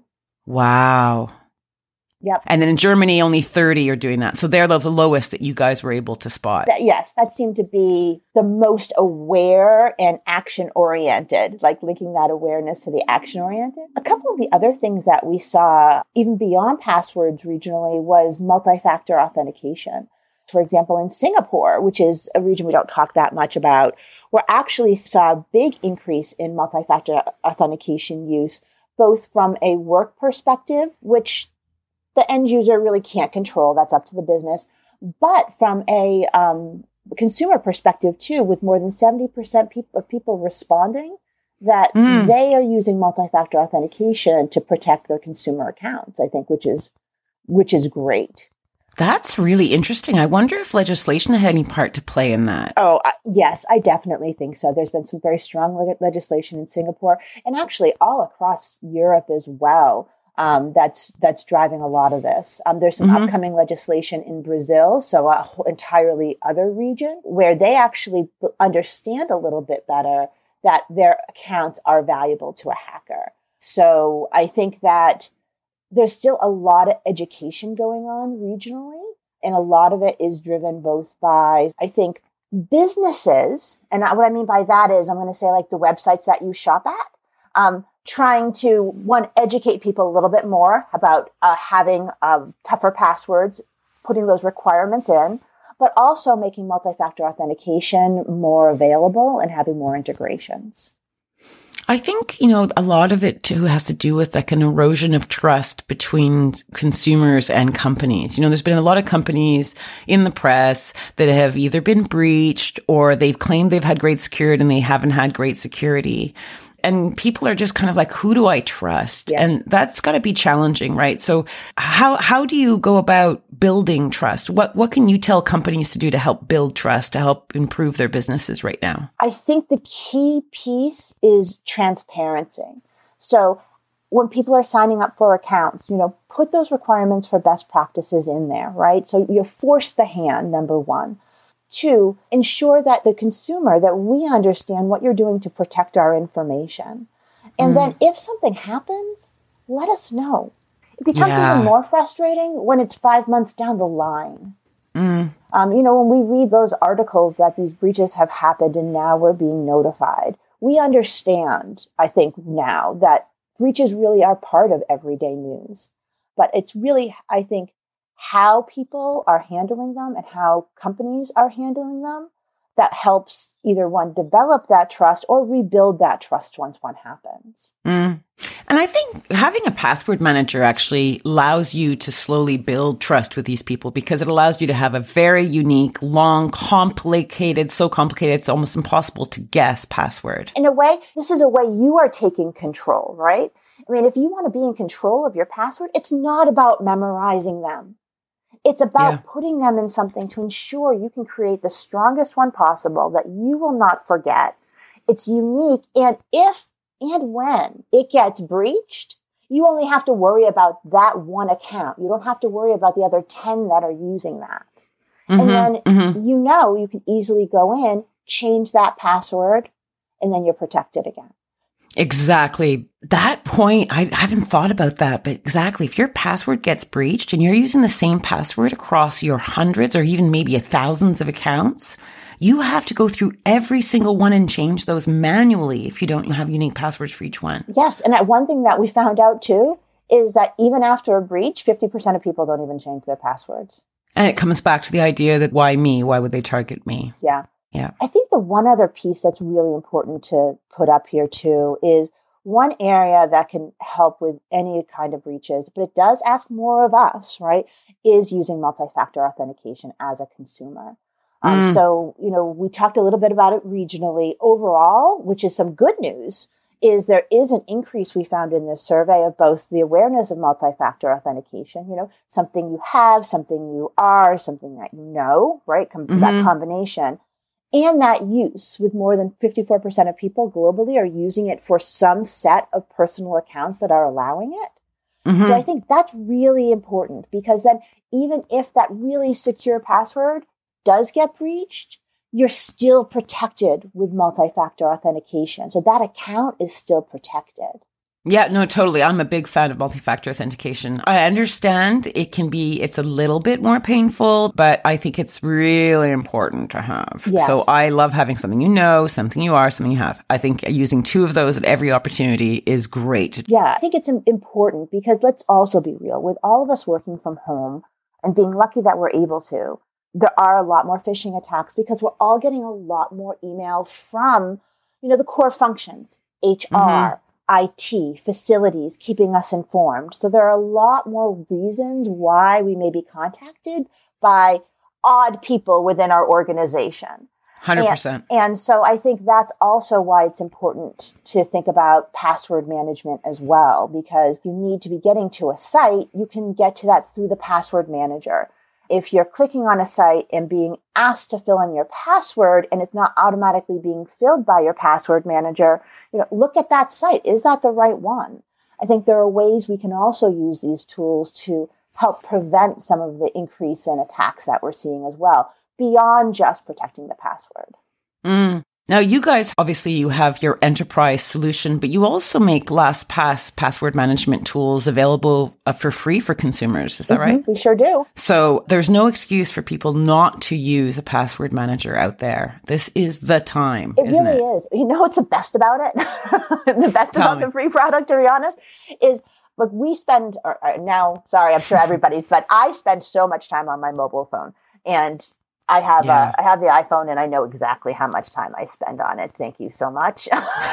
Wow. Yep. And then in Germany, only thirty are doing that. So they're the lowest that you guys were able to spot. That, yes, that seemed to be the most aware and action-oriented, like linking that awareness to the action-oriented. A couple of the other things that we saw, even beyond passwords regionally, was multi-factor authentication. For example, in Singapore, which is a region we don't talk that much about, we actually saw a big increase in multi-factor authentication use, both from a work perspective, which the end user really can't control. That's up to the business. But from a um, consumer perspective, too, with more than seventy percent pe- of people responding that mm. they are using multi-factor authentication to protect their consumer accounts, I think, which is which is great. That's really interesting. I wonder if legislation had any part to play in that. Oh, uh, yes, I definitely think so. There's been some very strong leg- legislation in Singapore and actually all across Europe as well. Um, that's that's driving a lot of this. Um, there's some Mm-hmm. upcoming legislation in Brazil, so a whole entirely other region, where they actually b- understand a little bit better that their accounts are valuable to a hacker. So I think that there's still a lot of education going on regionally, and a lot of it is driven both by, I think, businesses, and what I mean by that is I'm going to say like the websites that you shop at, um, trying to, one, educate people a little bit more about uh, having um, tougher passwords, putting those requirements in, but also making multi-factor authentication more available and having more integrations. I think, you know, a lot of it too has to do with like an erosion of trust between consumers and companies. You know, there's been a lot of companies in the press that have either been breached or they've claimed they've had great security and they haven't had great security. And people are just kind of like, who do I trust? Yeah. And that's got to be challenging, right? So how how do you go about building trust? What what can you tell companies to do to help build trust, to help improve their businesses right now? I think the key piece is transparency. So when people are signing up for accounts, you know, put those requirements for best practices in there, right? So you force the hand, number one. Two, ensure that the consumer, that we understand what you're doing to protect our information. And mm. then if something happens, let us know. It becomes yeah. even more frustrating when it's five months down the line. Mm. Um, you know, when we read those articles that these breaches have happened and now we're being notified, we understand, I think now, that breaches really are part of everyday news. But it's really, I think, how people are handling them and how companies are handling them that helps either one develop that trust or rebuild that trust once one happens. Mm. And I think having a password manager actually allows you to slowly build trust with these people because it allows you to have a very unique, long, complicated, so complicated it's almost impossible to guess password. In a way, this is a way you are taking control, right? I mean, if you want to be in control of your password, it's not about memorizing them. It's about yeah. putting them in something to ensure you can create the strongest one possible that you will not forget. It's unique. And if and when it gets breached, you only have to worry about that one account. You don't have to worry about the other ten that are using that. Mm-hmm, and then, mm-hmm. you know, you can easily go in, change that password, and then you're protected again. Exactly. That point, I haven't thought about that, but exactly. If your password gets breached and you're using the same password across your hundreds or even maybe a thousands of accounts, you have to go through every single one and change those manually if you don't have unique passwords for each one. Yes. And one thing that we found out too is that even after a breach, fifty percent of people don't even change their passwords. And it comes back to the idea that why me? Why would they target me? Yeah. Yeah. I think the one other piece that's really important to put up here too is one area that can help with any kind of breaches, but it does ask more of us, right, is using multi-factor authentication as a consumer. Um, mm. So, you know, we talked a little bit about it regionally. Overall, which is some good news, is there is an increase we found in this survey of both the awareness of multi-factor authentication, you know, something you have, something you are, something that you know, right, Com- mm-hmm. that combination. And that use, with more than fifty-four percent of people globally are using it for some set of personal accounts that are allowing it. Mm-hmm. So I think that's really important because then even if that really secure password does get breached, you're still protected with multi-factor authentication. So that account is still protected. Yeah, no, totally. I'm a big fan of multi-factor authentication. I understand it can be, it's a little bit more painful, but I think it's really important to have. Yes. So I love having something you know, something you are, something you have. I think using two of those at every opportunity is great. Yeah, I think it's important because let's also be real. With all of us working from home and being lucky that we're able to, there are a lot more phishing attacks because we're all getting a lot more email from, you know, the core functions, H R, mm-hmm. I T, facilities, keeping us informed. So there are a lot more reasons why we may be contacted by odd people within our organization. one hundred percent. And, and so I think that's also why it's important to think about password management as well, because you need to be getting to a site. You can get to that through the password manager. If you're clicking on a site and being asked to fill in your password and it's not automatically being filled by your password manager, you know, look at that site. Is that the right one? I think there are ways we can also use these tools to help prevent some of the increase in attacks that we're seeing as well, beyond just protecting the password. Mm. Now, you guys, obviously, you have your enterprise solution, but you also make LastPass password management tools available uh, for free for consumers. Is that Mm-hmm, right? We sure do. So there's no excuse for people not to use a password manager out there. This is the time, It isn't really it? is. You know what's the best about it? The best Tell about me. the free product, to be honest, is look, we spend, or, or now, sorry, I'm sure everybody's, but I spend so much time on my mobile phone. And I have Yeah. uh, I have the iPhone, and I know exactly how much time I spend on it. Thank you so much.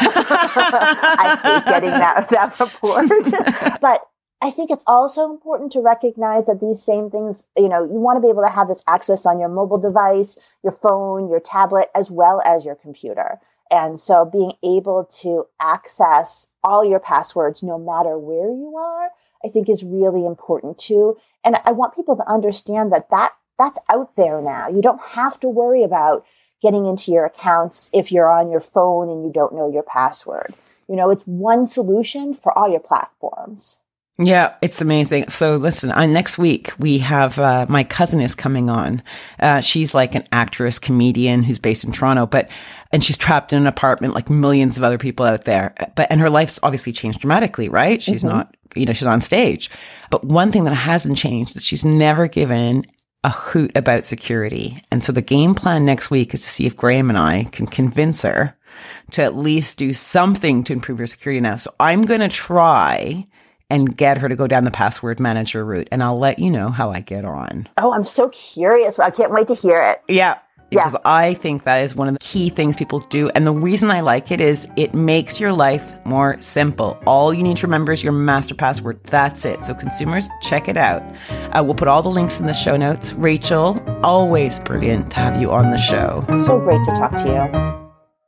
I hate getting that, that report. But I think it's also important to recognize that these same things, you know, you want to be able to have this access on your mobile device, your phone, your tablet, as well as your computer. And so being able to access all your passwords, no matter where you are, I think is really important too. And I want people to understand that that That's out there now. You don't have to worry about getting into your accounts if you're on your phone and you don't know your password. You know, it's one solution for all your platforms. Yeah, it's amazing. So listen, uh, next week we have, uh, my cousin is coming on. Uh, she's like an actress, comedian who's based in Toronto, but, and she's trapped in an apartment like millions of other people out there. But, and her life's obviously changed dramatically, right? She's Mm-hmm. not, you know, she's on stage. But one thing that hasn't changed is she's never given a hoot about security. And so the game plan next week is to see if Graham and I can convince her to at least do something to improve her security now. So I'm going to try and get her to go down the password manager route. And I'll let you know how I get on. Oh, I'm so curious. I can't wait to hear it. Yeah. Yeah. Because I think that is one of the key things people do. And the reason I like it is it makes your life more simple. All you need to remember is your master password. That's it. So consumers, check it out. Uh, we'll put all the links in the show notes. Rachel, always brilliant to have you on the show. So great to talk to you.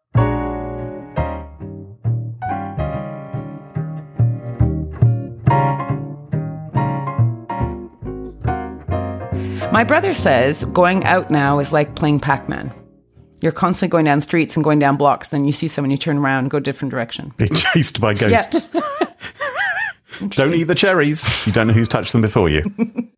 My brother says going out now is like playing Pac-Man. You're constantly going down streets and going down blocks. Then you see someone, you turn around and go a different direction. Being chased by ghosts. Yeah. Don't eat the cherries. You don't know who's touched them before you.